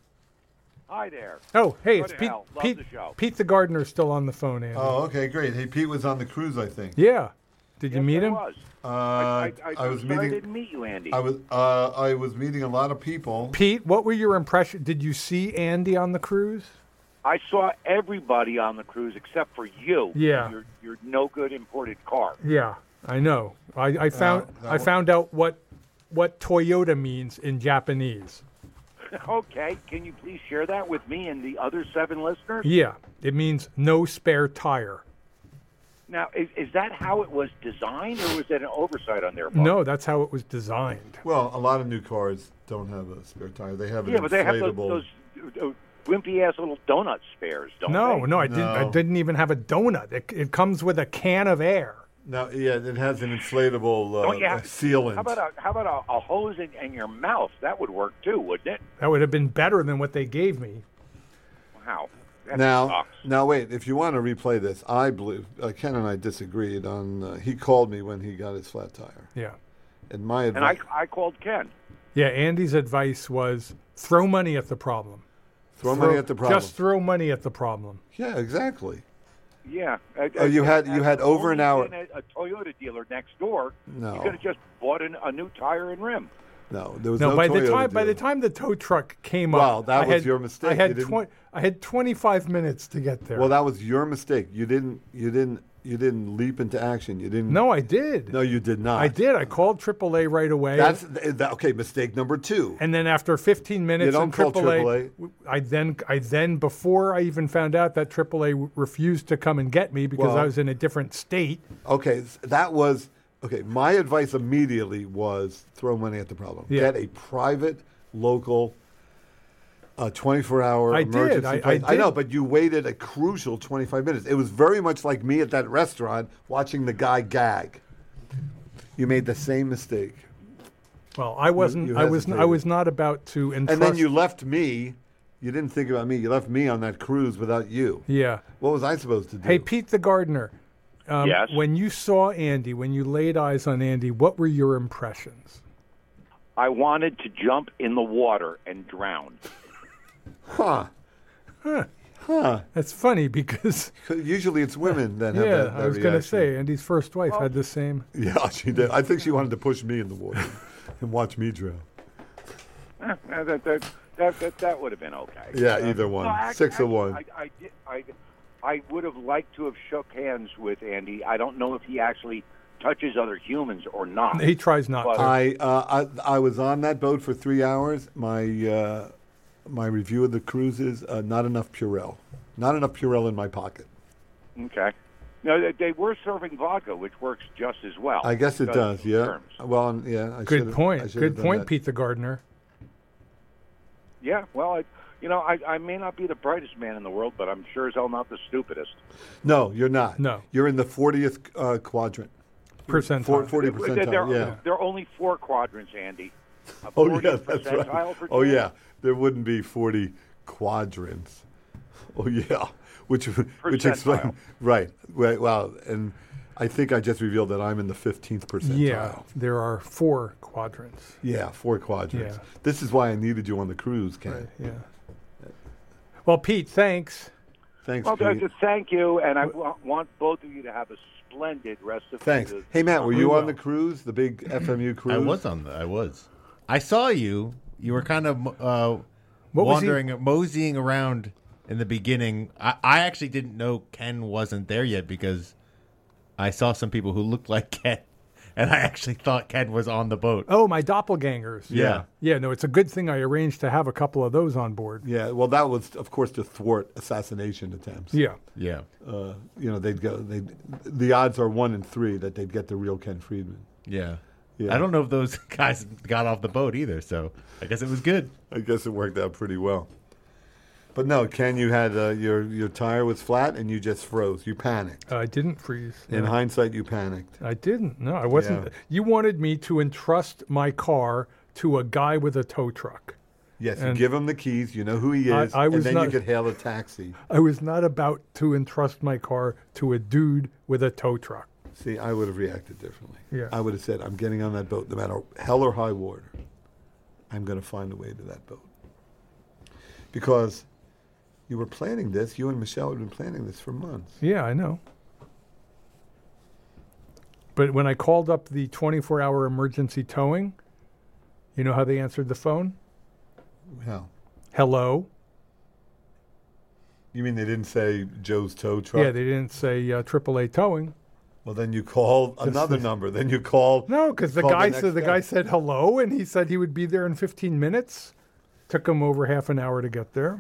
Hi there. Oh, hey, Go it's to Pete. hell. Love Pete, the show. Pete the gardener's still on the phone, Andy. Oh, okay, great. Hey, Pete was on the cruise, I think. Yeah. Did you Yes, meet I him? Was. Uh, I, I, I, I was I'm sorry meeting. I didn't meet you, Andy. I was. Uh, I was meeting a lot of people. Pete, what were your impressions? Did you see Andy on the cruise? I saw everybody on the cruise except for you. Yeah. Your, your no good imported car. Yeah, I know. I, I found that I one- found out what what Toyota means in Japanese. Okay. Can you please share that with me and the other seven listeners? Yeah, it means no spare tire. Now, is, is that how it was designed, or was that an oversight on their part? No, that's how it was designed. Well, a lot of new cars don't have a spare tire. They have an Yeah, but they have those, inflatable. those uh, wimpy ass little donut spares, don't No, they? no, I didn't. I No. didn't even have a donut. It, it comes with a can of air. No, yeah, it has an inflatable uh, Don't you have- sealant. How about a how about a, a hose in, in your mouth? That would work too, wouldn't it? That would have been better than what they gave me. Wow. That Now, sucks. now wait. If you want to replay this, I believe uh, Ken and I disagreed on. Uh, he called me when he got his flat tire, Yeah, and my And I advice: I called Ken. yeah. Andy's advice was throw money at the problem. throw money at the problem. Just throw money at the problem. yeah, exactly. Yeah. Uh, Oh, you uh, had- uh, you had over an hour- only been at a Toyota dealer next door. No. You could have just bought an, a new tire and rim. No, there was No, no. by the Toyota time by the dealer. time the tow truck came Well, up, that I was had- your mistake. I You had didn't- twenty. I had twenty-five minutes to get there. Well, that was your mistake. You didn't. You didn't. You didn't leap into action. You didn't. no, I did. No, you did not. I did. I called triple A right away. That's that, okay. Mistake number two. and then after fifteen minutes, You don't in call triple A, triple A. I then I then before I even found out that triple A w- refused to come and get me because Well- I was in a different state. Okay, s- that was okay. My advice immediately was throw money at the problem. Yeah. Get a private, local, uh, twenty-four hour I did. emergency. I- I place. I know, did. but you waited a crucial twenty-five minutes. It was very much like me at that restaurant watching the guy gag. You made the same mistake, Well, I wasn't. you I was. I hesitated. was not about to entrust. and then you left me. You didn't think about me. You left me on that cruise without you. Yeah. What was I supposed to do? Hey, Pete the gardener. Um, Yes? When you saw Andy, when you laid eyes on Andy, what were your impressions? I wanted to jump in the water and drown. Huh? Huh? That's funny because 'Cause usually it's women that have yeah, that, that I was going to reaction. say Andy's first wife had the same. Yeah, she did. I think she wanted to push me in the water and watch me drown. Eh, that, that, that, that, that, that would have been okay. Yeah, Uh, either one. no, act- Six of actually, one. I, I, did, I, I would have liked to have shook hands with Andy. I don't know if he actually touches other humans or not. He tries not But- to. I, uh, I I was on that boat for three hours. My uh, my review of the cruise is uh, not enough Purell. Not enough Purell in my pocket. Okay. No, they, they were serving vodka, which works just as well. I guess it because does. of Yeah. terms. Well, yeah. I Good should've- I point. should've Good done point, that. Pete the gardener. Yeah, well, I, you know, I, I may not be the brightest man in the world, but I'm sure as hell not the stupidest. No, you're not. No. You're in the fortieth uh, quadrant. Percentile. Four- forty There, percentile. there, Yeah. there are only four quadrants, Andy. A Oh yeah, fortieth that's percentile right. for Oh Ken. yeah, there wouldn't be forty quadrants. Oh yeah, which which explains Percentile. right. Right. Well, and I think I just revealed that I'm in the fifteenth percentile. Yeah, there are four quadrants. Yeah, four quadrants. Yeah. This is why I needed you on the cruise, Ken. Right, yeah. Well, Pete, thanks. Thanks, Well, Pete. just thank you, and I wa- want both of you to have a splendid rest of Thanks. the Hey Matt, were you will. on the cruise, the big F M U cruise? I was on the. I was. I saw you. You were kind of uh, What was he- wandering, moseying around in the beginning. I, I actually didn't know Ken wasn't there yet because I saw some people who looked like Ken, and I actually thought Ken was on the boat. Oh, my doppelgangers. Yeah. Yeah, no, it's a good thing I arranged to have a couple of those on board. Yeah. Well, that was, of course, to thwart assassination attempts. Yeah. Yeah. Uh, you know, they'd go. They, the odds are one in three that they'd get the real Ken Friedman. Yeah. Yeah. I don't know if those guys got off the boat either, so I guess it was good. I guess it worked out pretty well. But no, Ken, you had uh, your your tire was flat and you just froze. You panicked. I didn't freeze. In no. hindsight, you panicked. I didn't. No, I wasn't. Yeah. You wanted me to entrust my car to a guy with a tow truck. Yes, you And give him the keys. You know who he I- is, I was and then you not- could hail a taxi. I was not about to entrust my car to a dude with a tow truck. See, I would have reacted differently. Yeah. I would have said, "I'm getting on that boat, no matter hell or high water. I'm going to find a way to that boat." Because you were planning this. You and Michelle had been planning this for months. Yeah, I know. But when I called up the twenty-four hour emergency towing, you know how they answered the phone? How? Hello? You mean they didn't say Joe's tow truck? Yeah, they didn't say uh, triple A towing. Well, then you call another number. Then you call. No, because the call guy next said the day. guy said hello, and he said he would be there in fifteen minutes. Took him over half an hour to get there.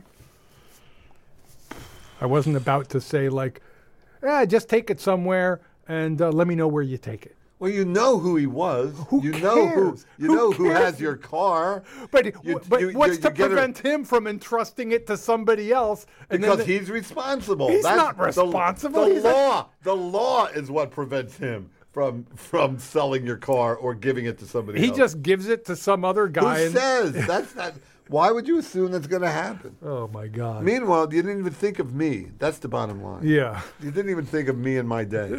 I wasn't about to say like, ah, just take it somewhere and uh, let me know where you take it. Well, you know who he was. Who you know who cares? you Who know who cares? has your car. But You- but you- what's you- to you get a- prevent him from entrusting it to somebody else? And Because then the- he's responsible. He's That's not the- responsible. The, He's a- law, the law is what prevents him from from selling your car or giving it to somebody he else. just gives it to some other Who guy. and- says that's not? Why would you assume that's going to happen? oh my God! Meanwhile, you didn't even think of me. That's the bottom line. yeah. You didn't even think of me in my day.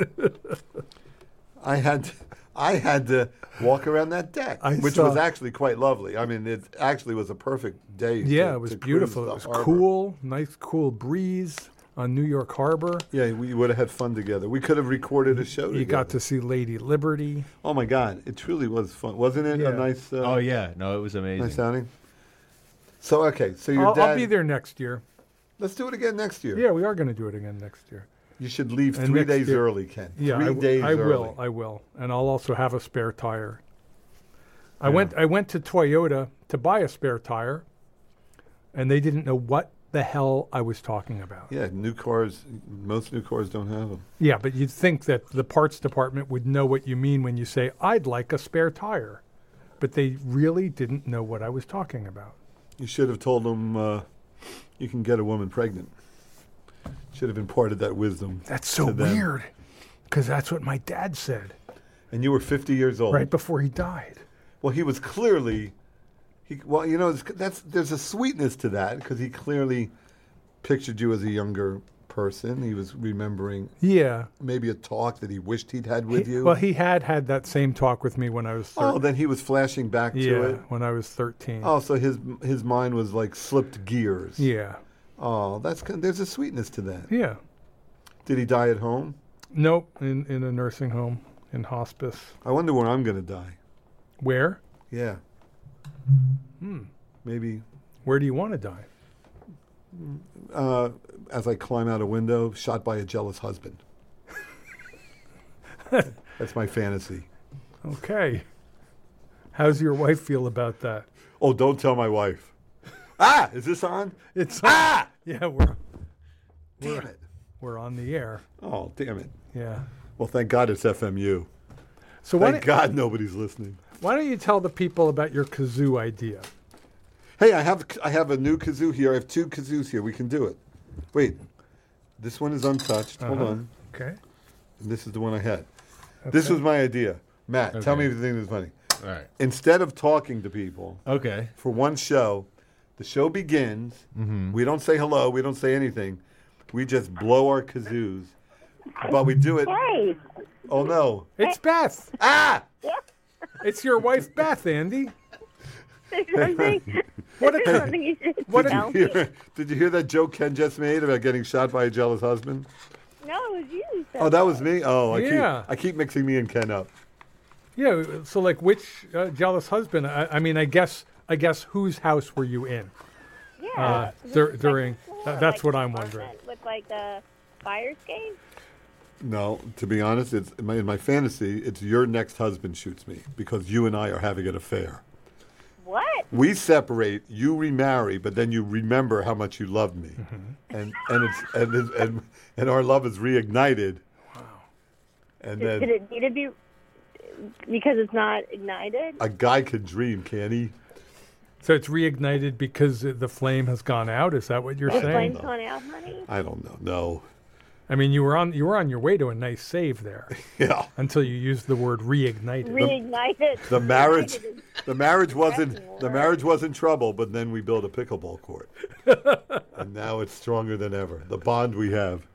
I had, to, I had to walk around that deck, I which saw- was actually quite lovely. I mean, it actually was a perfect day. Yeah, to- it was to cruise beautiful. the It was harbor. cool, nice, cool breeze on New York Harbor. Yeah, we would have had fun together. We could have recorded a show You together. got to see Lady Liberty. Oh my God, it truly was fun, wasn't it? Yeah. A nice, uh, Oh yeah, no, it was amazing. nice outing. So okay, so your I'll, dad. I'll be there next year. Let's do it again next year. Yeah, we are going to do it again next year. You should leave And three next days year- early, Ken. Yeah, three I, w- days I early. will. I will, and I'll also have a spare tire. I went. I went to Toyota to buy a spare tire, and they didn't know what the hell I was talking about. Yeah, new cars. Most new cars don't have them. Yeah, but you'd think that the parts department would know what you mean when you say, "I'd like a spare tire," but they really didn't know what I was talking about. You should have told them uh, you can get a woman pregnant. Should have imparted that wisdom. That's so to them. weird, because that's what my dad said And you were fifty years old. right before he died. Well, he was clearly. He, well, you know, it's- that's there's a sweetness to that because he clearly pictured you as a younger person. He was remembering Yeah. maybe a talk that he wished he'd had with He- you. Well, he had had that same talk with me when I was thirteen. oh, then he was flashing back to yeah, it. when I was thirteen. Oh, so his his mind was like slipped gears. Yeah. Oh, that's kind there's a sweetness to that. Yeah. Did he die at home? Nope, in, in a nursing home, in hospice. I wonder where I'm going to die. Where? Yeah. Hmm. Maybe Where do you want to die? uh, as I climb out a window, shot by a jealous husband. That's my fantasy. Okay. How's your wife feel about that? Oh, don't tell my wife. Ah, is this on? It's Ah! yeah, we're Damn it. we're on the air. Oh, damn it. Yeah. Well, thank God it's F M U. So why Thank don't, God nobody's listening. why don't you tell the people about your kazoo idea? Hey, I have I have a new kazoo here. I have two kazoos here. We can do it. Wait, this one is untouched. Hold Uh-huh. on. Okay. And this is the one I had. This Okay. was my idea. Matt, tell Okay. me if you think this is funny. All right. Instead of talking to people Okay. for one show, the show begins. Mm-hmm. We don't say hello. We don't say anything. We just blow our kazoos. But we do it. Hey, Oh, no. It's Beth. Ah! It's your wife Beth, Andy. something, What a something you should What a- tell. Did you, hear, did you hear that joke Ken just made about getting shot by a jealous husband? No, it was you. Oh, that was me? Oh, I, Yeah. keep, I keep mixing me and Ken up. Yeah, so like which uh, jealous husband? I, I mean, I guess I guess whose house were you in? Yeah. Uh, Was dur- it like during- a floor, that- that's like what an I'm wondering. apartment With like a fire escape? No, to be honest, it's in my, in my fantasy, it's your next husband shoots me because you and I are having an affair. What? We separate, you remarry, but then you remember how much you loved me, Mm-hmm. and and it's and it's, and and our love is reignited. Wow! And Did, then did it need to be because it's not ignited? a guy can dream, can he? So it's reignited because the flame has gone out. Is that what you're The saying? flame's gone out, honey. I don't know. No. I mean, you were on you were on your way to a nice save there Yeah. until you used the word reignited. Reignited. The marriage, Reignited. the marriage wasn't That's the more. marriage wasn't trouble, but then we built a pickleball court, and now it's stronger than ever. The bond we have.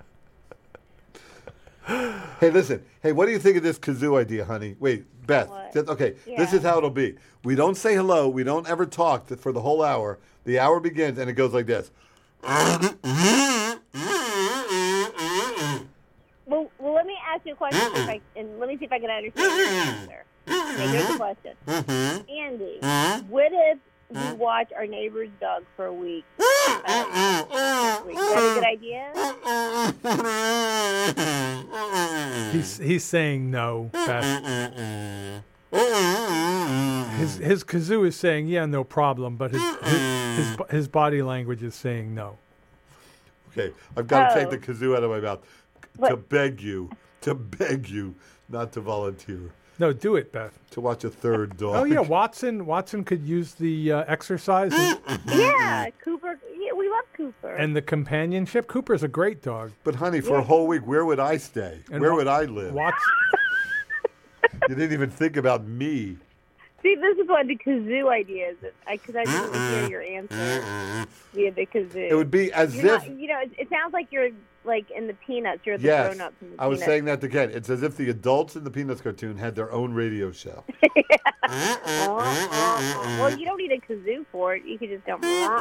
Hey, listen. Hey, what do you think of this kazoo idea, honey? Wait, Beth. What? just- okay, this Yeah. is how it'll be. We don't say hello. We don't ever talk to, for the whole hour. The hour begins, and it goes like this. Well, well, let me ask you a question, if I, and let me see if I can understand your answer. Okay, here's the question. Andy, what if you watch our neighbor's dog for a week? Uh, next week? Is that a good idea? He's he's saying no, Beth. His his kazoo is saying yeah, no problem, but his his his, bo- his body language is saying no. Okay, I've got to Oh. take the kazoo out of my mouth to What? beg you, to beg you not to volunteer No, do it, Beth. to watch a third dog. Oh yeah, Watson Watson could use the uh, exercise and, Yeah, Cooper. Yeah, we love Cooper. and the companionship. Cooper's a great dog. But honey, for a whole week, where would I stay? And where Wa- would I live? Watson. You didn't even think about me. See, this is what the kazoo idea is. Because I, didn't hear your answer via the kazoo. It would be as You're if. not, you know, it, it sounds like you're like in the Peanuts. You're the Yes, grown-ups in the I was Peanuts. saying that again. It's as if the adults in the Peanuts cartoon had their own radio show. Well, you don't need a kazoo for it. You could just go.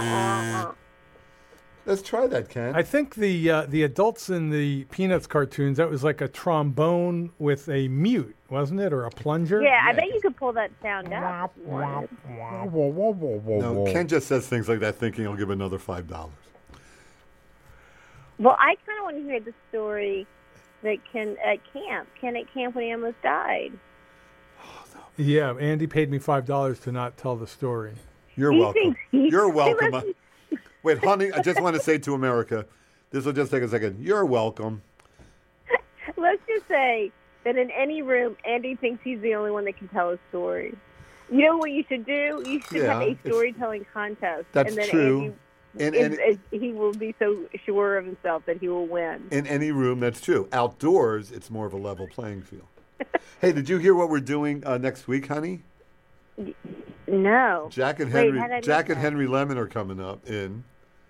Let's try that, Ken. I think the uh, the adults in the Peanuts cartoons, that was like a trombone with a mute, wasn't it, or a plunger? Yeah, I bet you could pull that sound up. if you wanted. no, Ken just says things like that thinking he'll give another five dollars. Well, I kind of want to hear the story that Ken at camp. Ken at camp when he almost died. Yeah, Andy paid me five dollars to not tell the story. You're He welcome. thinks he- You're he welcome. listens- Wait, honey, I just want to say to America, this will just take a second. You're welcome. Let's just say that in any room, Andy thinks he's the only one that can tell a story. You know what you should do? You should Yeah, have a it's- storytelling contest. That's and then true. Andy In, is, any, is- he will be so sure of himself that he will win. in any room, that's true. Outdoors, it's more of a level playing field. Hey, did you hear what we're doing uh, next week, honey? No. Jack and Wait, Henry, how'd I miss Jack and that? Henry Lemon are coming up in,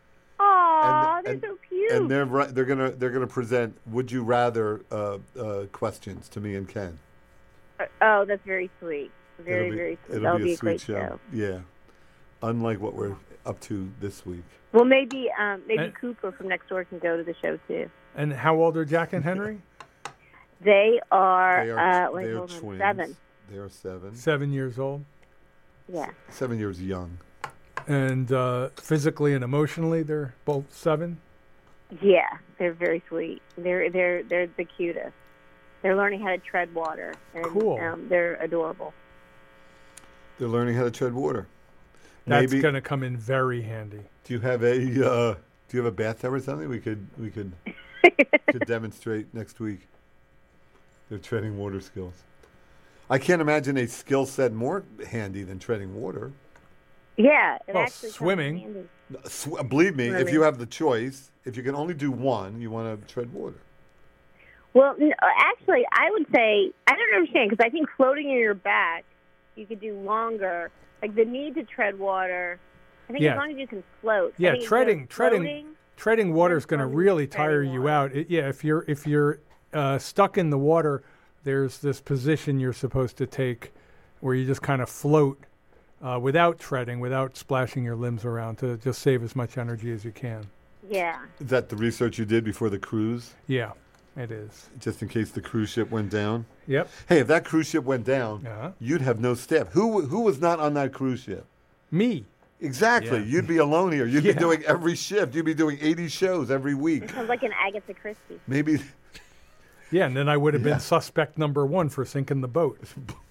Aw, And- they're and- so cute. and they're ri- they're gonna they're gonna present Would You Rather uh, uh, questions to me and Ken. Oh, that's very sweet. Very, It'll be, very sweet. It'll That'll be be a a sweet great show. show. Yeah, unlike what we're up to this week. Well, maybe um, maybe And- Cooper from next door can go to the show too. And how old are Jack and Henry? They are, They are, uh, wait, they are hold on, twins. seven. They are seven. Seven years old. Yeah. Seven years young. And uh, physically and emotionally, they're both seven. Yeah, they're very sweet. They're they're they're the cutest. They're learning how to tread water, and Cool. um, they're adorable. They're learning how to tread water. That's Maybe. going to come in very handy. Do you have a uh, Do you have a bathtub or something? We could we could could demonstrate next week their treading water skills. I can't imagine a skill set more handy than treading water. Yeah, it Well, actually comes swimming. in handy. Sw- believe me, if Really? you have the choice, if you can only do one, you want to tread water. Well, n- uh, actually, I would say I don't understand because I think floating in your back, you could do longer. Like the need to tread water, I think Yeah. as long as you can float. I Yeah, think treading, the treading, floating- treading water is going to floating really is treading tire you water. out. It, yeah, if you're if you're uh, stuck in the water, there's this position you're supposed to take where you just kind of float uh, without treading, without splashing your limbs around to just save as much energy as you can. Yeah. Is that the research you did before the cruise, Yeah, it is. just in case the cruise ship went down? Yep. Hey, if that cruise ship went down, Uh-huh. you'd have no staff. Who who was not on that cruise ship? Me. Exactly. Yeah. You'd be alone here. You'd Yeah. be doing every shift. You'd be doing eighty shows every week. Sounds like an Agatha Christie. Maybe. Yeah, and then I would have Yeah. been suspect number one for sinking the boat.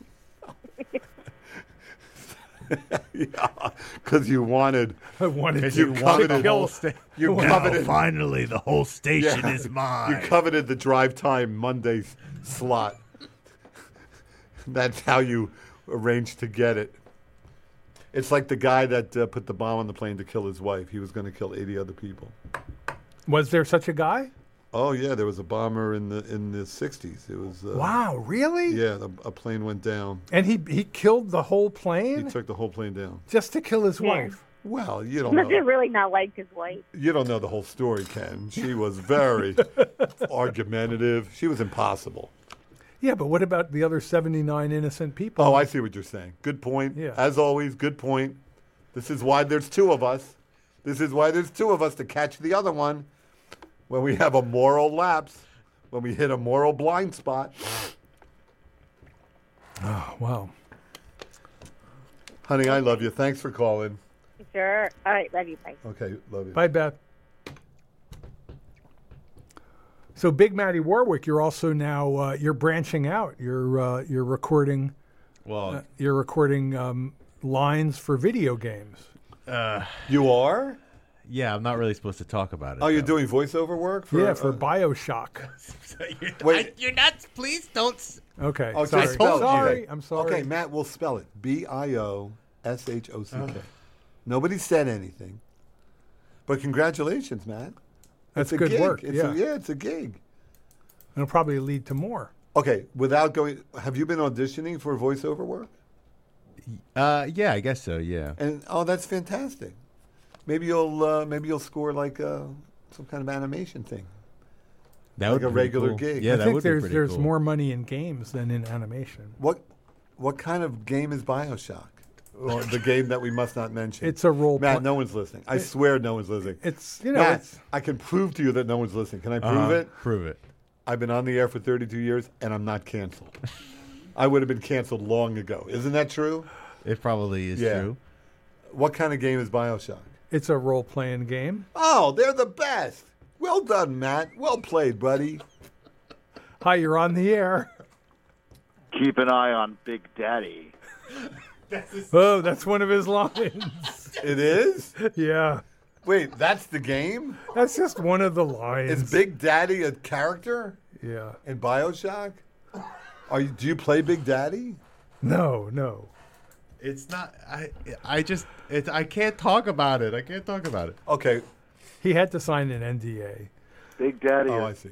Yeah, because you wanted. I wanted You to coveted to kill. whole Sta- You Well, coveted. finally, the whole station Yeah. is mine. You coveted the drive time Monday s- slot. That's how you arranged to get it. It's like the guy that uh, put the bomb on the plane to kill his wife. He was going to kill eighty other people. Was there such a guy? Oh yeah, there was a bomber in the in the sixties. It was uh, Wow, really? Yeah, a, a plane went down. And he he killed the whole plane He took the whole plane down. just to kill his Yeah. wife. Well, you don't Must have know. really not liked his wife. You don't know the whole story, Ken. She was very argumentative. She was impossible. Yeah, but what about the other seventy-nine innocent people? Oh, I see what you're saying. Good point. Yeah. As always, good point. This is why there's two of us. This is why there's two of us to catch the other one when we have a moral lapse, when we hit a moral blind spot. Oh, wow. Honey, I love you. Thanks for calling. Sure. All right. Love you. Bye. Okay, love you. Bye, Beth. So, Big Matty Warwick, you're also now uh, you're branching out. You're uh, you're recording. Well, Uh, you're recording um, lines for video games. uh, You are? yeah, I'm not really supposed to talk about it. Oh, you're though. doing voiceover work? For, yeah, for uh, Bioshock. you're, Wait. I- you're not. Please don't. s- Okay. Oh, just sorry. spell it. Sorry. Okay. I'm sorry. Okay, Matt, we'll spell it. B I O S H O C K. Nobody said anything. But congratulations, Matt. That's It's a good gig. work. It's yeah. A, yeah, it's a gig. It'll probably lead to more. Okay, without going, have you been auditioning for voiceover work? Uh, yeah, I guess so. Yeah. And oh, that's fantastic. Maybe you'll uh, maybe you'll score like uh, some kind of animation thing. That Like would a be pretty regular cool. gig. Yeah, I that think would there's be pretty there's cool. more money in games than in animation. What what kind of game is BioShock? Or the game that we must not mention. It's a role. Matt, pla- no one's listening. I swear, no one's listening. It's you know Matt, it's I can prove to you that no one's listening. Can I prove Uh-huh. it? Prove it. I've been on the air for thirty-two years, and I'm not canceled. I would have been canceled long ago. Isn't that true? It probably is Yeah. true. What kind of game is BioShock? it's a role playing game. Oh, they're the best. Well done, Matt. Well played, buddy. Hi, you're on the air. Keep an eye on Big Daddy. Oh, that's one of his lines. It is? Yeah, Wait, that's the game? that's just one of the lines. Is Big Daddy a character Yeah. in BioShock? Are you, do you play Big Daddy? No, no. It's not. I. I just. It's. I can't talk about it. I can't talk about it. Okay. He had to sign an N D A. Big Daddy. Oh, is- I see.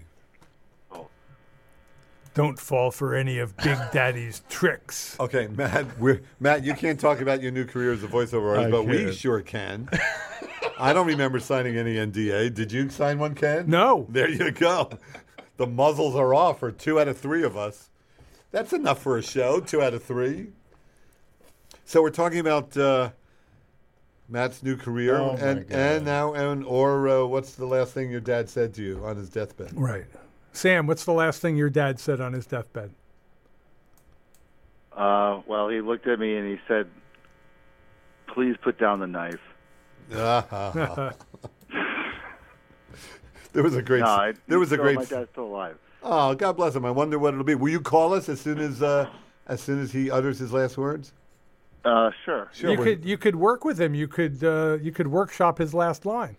Don't fall for any of Big Daddy's tricks. Okay, Matt, we're, Matt, you can't talk about your new career as a voiceover artist, I but we can't. sure can. I don't remember signing any N D A. Did you sign one, Ken? No. There you go. The muzzles are off for two out of three of us. That's enough for a show, two out of three. So we're talking about uh, Matt's new career, Oh, my and God. and now and or uh, what's the last thing your dad said to you on his deathbed? Right. Sam, what's the last thing your dad said on his deathbed? Uh, well, he looked at me and he said, "Please put down the knife." there was a great. No, I, there was a still- great. My dad's still alive. Oh, God bless him. I wonder what it'll be. Will you call us as soon as uh, as soon as he utters his last words? Uh, sure. Sure. you we're- could you could work with him. You could uh, you could workshop his last line.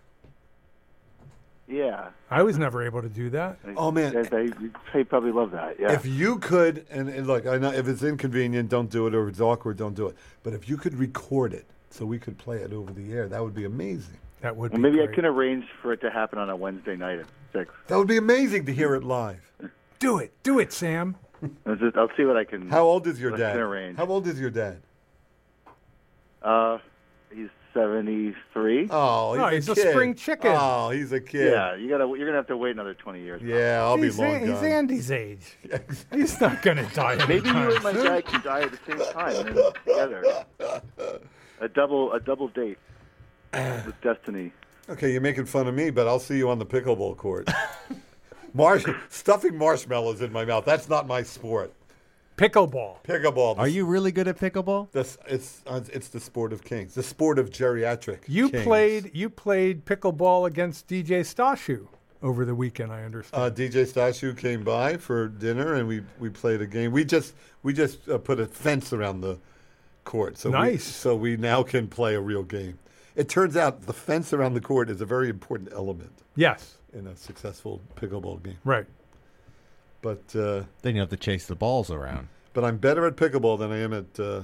Yeah. I was never able to do that. Oh, man. They, they, they probably love that. Yeah. If you could, and, and look, I know if it's inconvenient, don't do it, or if it's awkward, don't do it. But if you could record it so we could play it over the air, that would be amazing. That would well, be maybe I great. can arrange for it to happen on a Wednesday night at six. That would be amazing to hear it live. Do it. Do it, Sam. I'll, just, I'll see what I can. How old is your what I dad? can arrange. How old is your dad? Uh, he's seventy-three. Oh, he's, Oh, a, he's a kid. spring chicken. Oh, he's a kid. Yeah, you gotta. You're gonna have to wait another twenty years. Yeah, I'll he's, be long An- he's gone. Andy's age. He's not going to die. Maybe you anytime and my soon. dad can die at the same time and then together. A double, a double date with destiny. Okay, you're making fun of me, but I'll see you on the pickleball court. Marsh- stuffing marshmallows in my mouth. That's not my sport. Pickleball. Pickleball. Are you really good at pickleball? This, it's uh, it's the sport of kings. The sport of geriatric. You kings. played you played pickleball against D J Stashu over the weekend. I understand. Uh, D J Stashu came by for dinner, and we, we played a game. We just we just uh, put a fence around the court, so we, Nice. so we now can play a real game. It turns out the fence around the court is a very important element Yes. in a successful pickleball game. Right. But uh, Then you have to chase the balls around. but I'm better at pickleball than I am at uh,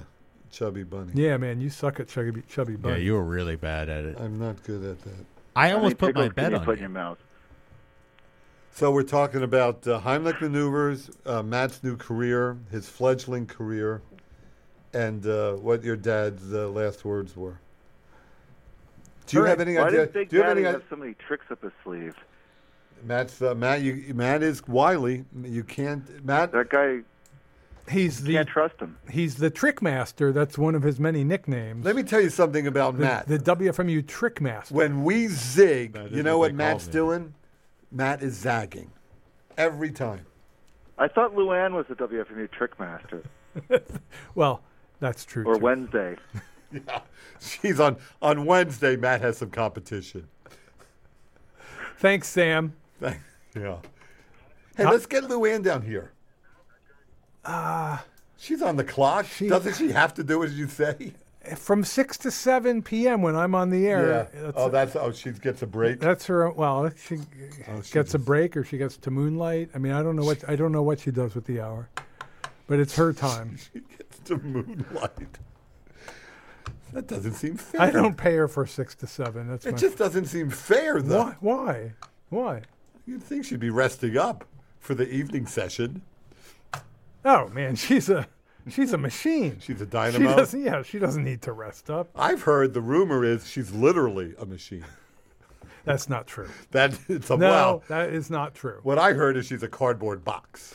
Chubby Bunny. Yeah, man, you suck at Chubby, chubby Yeah, Bunny. you were really bad at it. I'm not good at that. I How almost many put my pickles can bet you on put in you. your mouth? So we're talking about uh, Heimlich maneuvers, uh, Matt's new career, his fledgling career, and uh, what your dad's uh, last words were. Do you All have right. any Why idea? does Big Do you have Daddy any? have so many tricks up his sleeve? Matt's uh, Matt. You, Matt is wily. You can't. Matt. That guy, He's the can't trust him. he's the trick master. That's one of his many nicknames. Let me tell you something about the, Matt. the W F M U trick master. When we zig, That you is know what what they call Matt's me. doing? Matt is zagging every time. I thought Luann was the W F M U trick master, Well, that's true. or too. Wednesday. Yeah, she's on on Wednesday. Matt has some competition. Thanks, Sam. Yeah. Hey, let's get Luann down here. Uh, She's on the clock. She- Doesn't she have to do as you say? from six to seven p.m. when I'm on the air. That's, Oh, that's oh, she gets a break. that's her. Well, she Oh, she gets a just- break, or she gets to moonlight. I mean, I don't know what I don't know what she does with the hour, but it's her time. She gets to moonlight. That doesn't seem fair. I don't pay her for six to seven. That's It my, just doesn't seem fair, though. why? Why? Why? You'd think she'd be resting up for the evening session. Oh man, she's a she's a machine. She's a She dynamo. doesn't. Yeah, she doesn't need to rest up. I've heard the rumor is she's literally a machine. That's not true. That it's a No, wow. that is not true. What I heard is she's a cardboard box.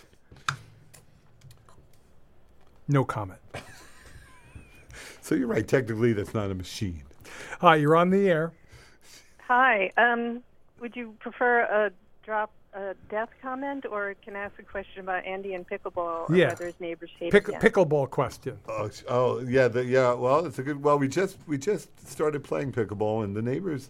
No comment. So you're right. Technically, that's not a machine. Hi, you're on the air. Hi. Um, would you prefer a drop a death comment, or can I ask a question about Andy and pickleball, or Yeah. whether his neighbors hate Pick, him? pickleball question. Oh, sh- oh yeah, the, yeah. Well, it's a good. Well, we just we just started playing pickleball, and the neighbors.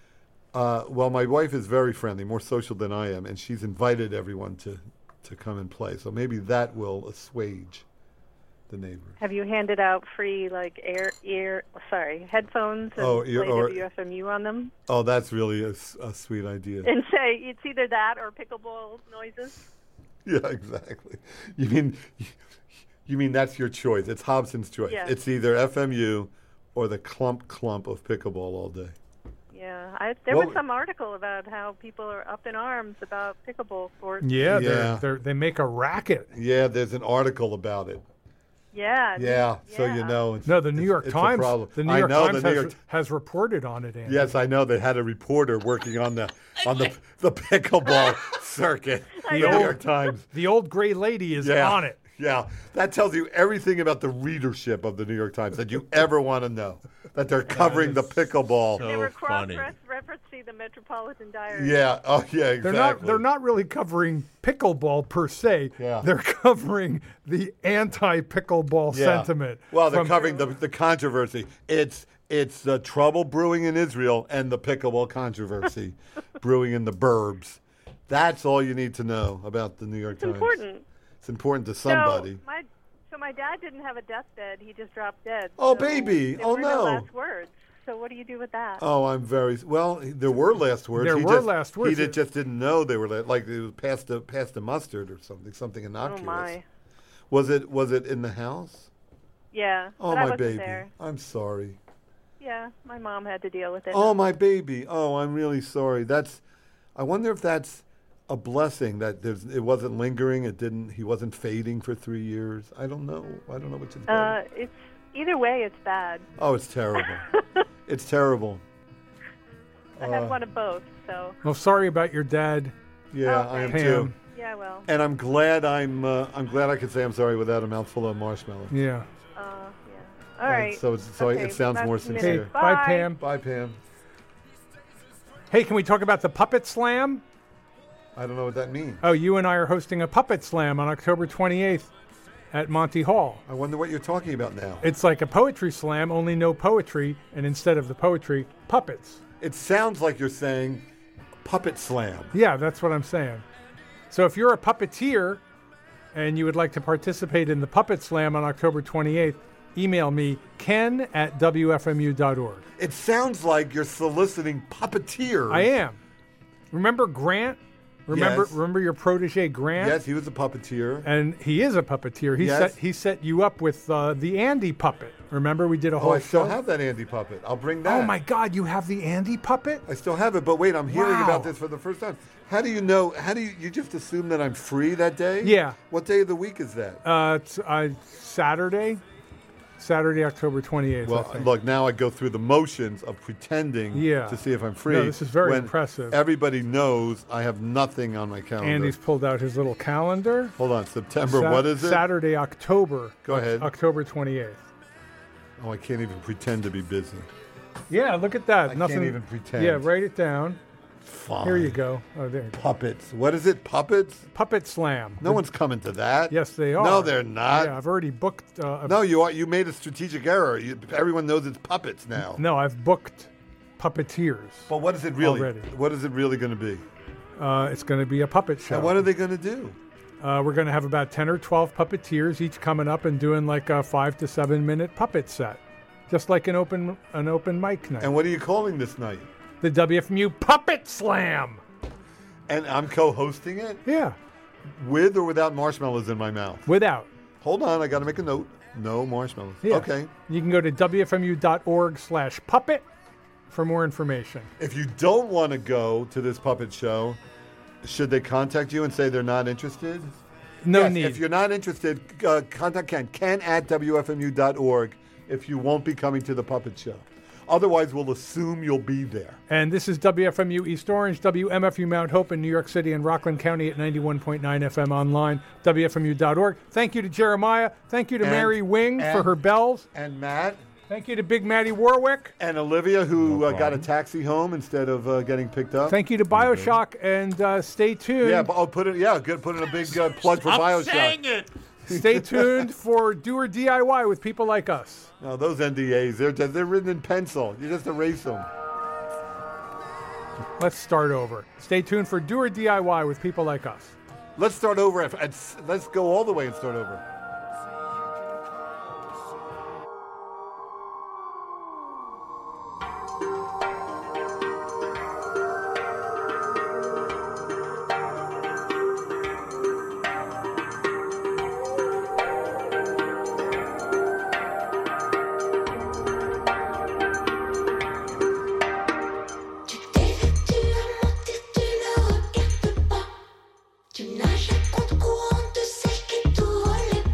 Uh, well, my wife is very friendly, more social than I am, and she's invited everyone to to come and play. So maybe that will assuage the neighbors. Have you handed out free like air ear sorry headphones and Oh, ear- play or- W F M U on them Oh, that's really a, s- a sweet idea. and say it's either that or pickleball noises? Yeah, exactly. You mean you mean that's your choice? It's Hobson's choice. Yeah. It's either F M U or the clump clump of pickleball all day. Yeah, I, there Well- was some article about how people are up in arms about pickleball sports. Yeah, Yeah. They're, they're, they make a racket. Yeah, there's an article about it. Yeah. Yeah, so you yeah. know. It's, No, the New it's- York it's a Times. problem. The New I York know Times the New has, York. has reported on it. Andy. Yes, I know they had a reporter working on the on the the pickleball circuit. The New know. York Times. The old gray lady is Yeah, on it. Yeah, that tells you everything about the readership of the New York Times that you ever want to know. That they're covering the pickleball. so They were funny. cross-referencing the Metropolitan Diary. Yeah. Oh, yeah. Exactly. They're not. They're not really covering pickleball per se. Yeah. They're covering the anti-pickleball Yeah. sentiment. Well, they're from- covering the, the controversy. It's it's the trouble brewing in Israel and the pickleball controversy brewing in the burbs. That's all you need to know about the New York It's Times. important. It's important to somebody. So my, so my dad didn't have a deathbed. He just dropped dead. Oh, So baby. There Oh, were no. last words. So what do you do with that? Oh, I'm very well. There were last words. There he were just, last words. He did, just didn't know they were la- like it was past the past the mustard or something, something Oh, innocuous. my. Was it was it in the house? Yeah. Oh, but I my wasn't baby. there. I'm sorry. Yeah, my mom had to deal with it. Oh, my baby. Oh, I'm really sorry. That's. I wonder if that's a blessing that there's. It wasn't lingering. It didn't. He wasn't fading for three years. I don't know. I don't know which is better. Uh, it's either way, it's bad. oh, it's terrible. It's terrible. I Uh, had one of both, so Well, sorry about your dad, Yeah, Okay. I am Pam. too. yeah, well, And I'm glad I'm. Uh, I'm glad I could say I'm sorry without a mouthful of marshmallow. Yeah. uh, yeah. All right. So it's, so Okay, it sounds last more minute. Hey, sincere. bye, Bye. Pam. Bye, Pam. Hey, can we talk about the Puppet Slam? I don't know what that means. Oh, you and I are hosting a Puppet Slam on October twenty-eighth at Monty Hall. I wonder what you're talking about now. It's like a poetry slam, only no poetry, and instead of the poetry, puppets. It sounds like you're saying puppet slam. Yeah, that's what I'm saying. So if you're a puppeteer and you would like to participate in the Puppet Slam on October twenty-eighth, email me, ken at w f m u dot org. It sounds like you're soliciting puppeteers. I am. Remember Grant Remember, Yes. remember your protege Grant? Yes, he was a puppeteer. And he is a puppeteer. He Yes. set he set you up with uh, the Andy puppet. Remember, we did a Oh, whole I still show. have that Andy puppet. I'll bring that. Oh my God, you have the Andy puppet? I still have it, but wait, I'm hearing Wow. about this for the first time. How do you know? How do you? You just assume that I'm free that day? Yeah. What day of the week is that? Uh, it's uh, Saturday, Saturday, October twenty-eighth. I Well, think. look, now I go through the motions of pretending Yeah. to see if I'm free. No, this is very when impressive. Everybody knows I have nothing on my calendar. Andy's pulled out his little calendar. Hold on, September. Sa- what is it? Saturday, October. Go ahead. October twenty-eighth. Oh, I can't even pretend to be busy. Yeah, look at that. I Nothing. can't even pretend. Yeah, write it down. Fine. Here you go. Oh, there. Puppets. What is it? Puppets? Puppet Slam. No one's coming to that. Yes, they are. No, they're not. Yeah, I've already booked. Uh, a- No, you are. You made a strategic error. You, everyone knows it's puppets now. No, I've booked puppeteers. But what is it really? Already. What is it really going to be? Uh, it's going to be a puppet show. And what are they going to do? Uh, we're going to have about ten or twelve puppeteers, each coming up and doing like a five to seven minute puppet set, just like an open an open mic night. And what are you calling this night? The W F M U Puppet Slam. And I'm co-hosting it Yeah, with or without marshmallows in my mouth. without. Hold on, I got to make a note. No marshmallows. Yeah. Okay. You can go to W F M U dot org slash puppet for more information. If you don't want to go to this puppet show, should they contact you and say they're not interested? No Yes, need. If you're not interested, uh, contact Ken. Ken at W F M U dot org if you won't be coming to the puppet show. Otherwise, we'll assume you'll be there. And this is W F M U East Orange, W M F U Mount Hope in New York City and Rockland County at ninety-one point nine F M online, W F M U dot org. Thank you to Jeremiah. Thank you to And- Mary Wing for and- her bells. And Matt Thank you to Big Maddie Warwick. and Olivia, who No uh, got a problem. taxi home instead of uh, getting picked up. Thank you to Bioshock, and uh, stay tuned. Yeah, but I'll put it. Yeah, good. Put in a big uh, plug for Bioshock. it. Stay tuned for Do or D I Y with people like us. No, those N D As, they're just, they're written in pencil. You just erase them. Let's start over. Stay tuned for Do or D I Y with people like us. Let's start over. At, at, let's go all the way and start over. Tu t'évêtes, tu as menti, tu ne regardes pas. Tu nages à contre-courant de celle qui tout relève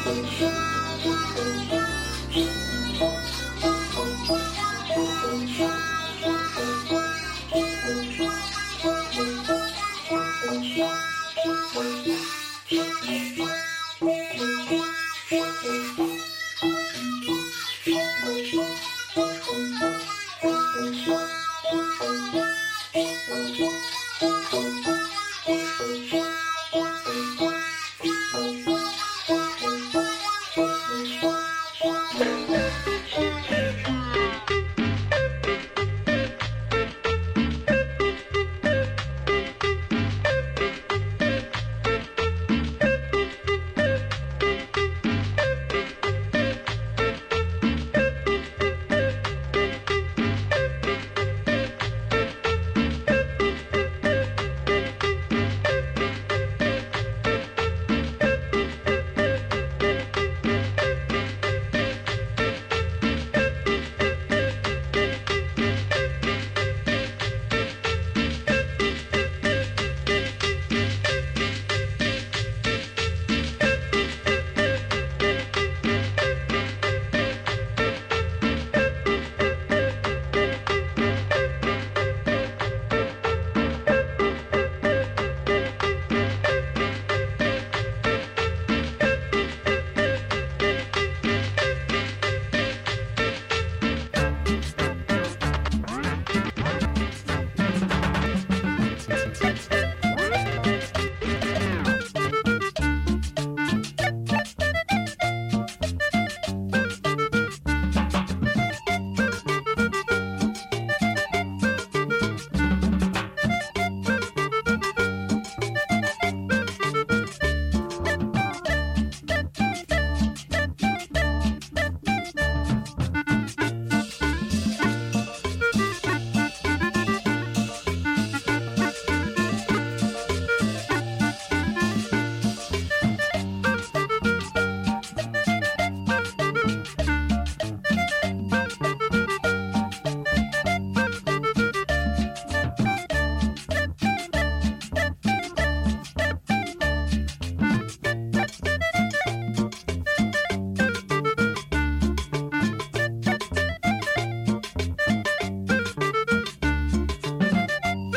Thank you.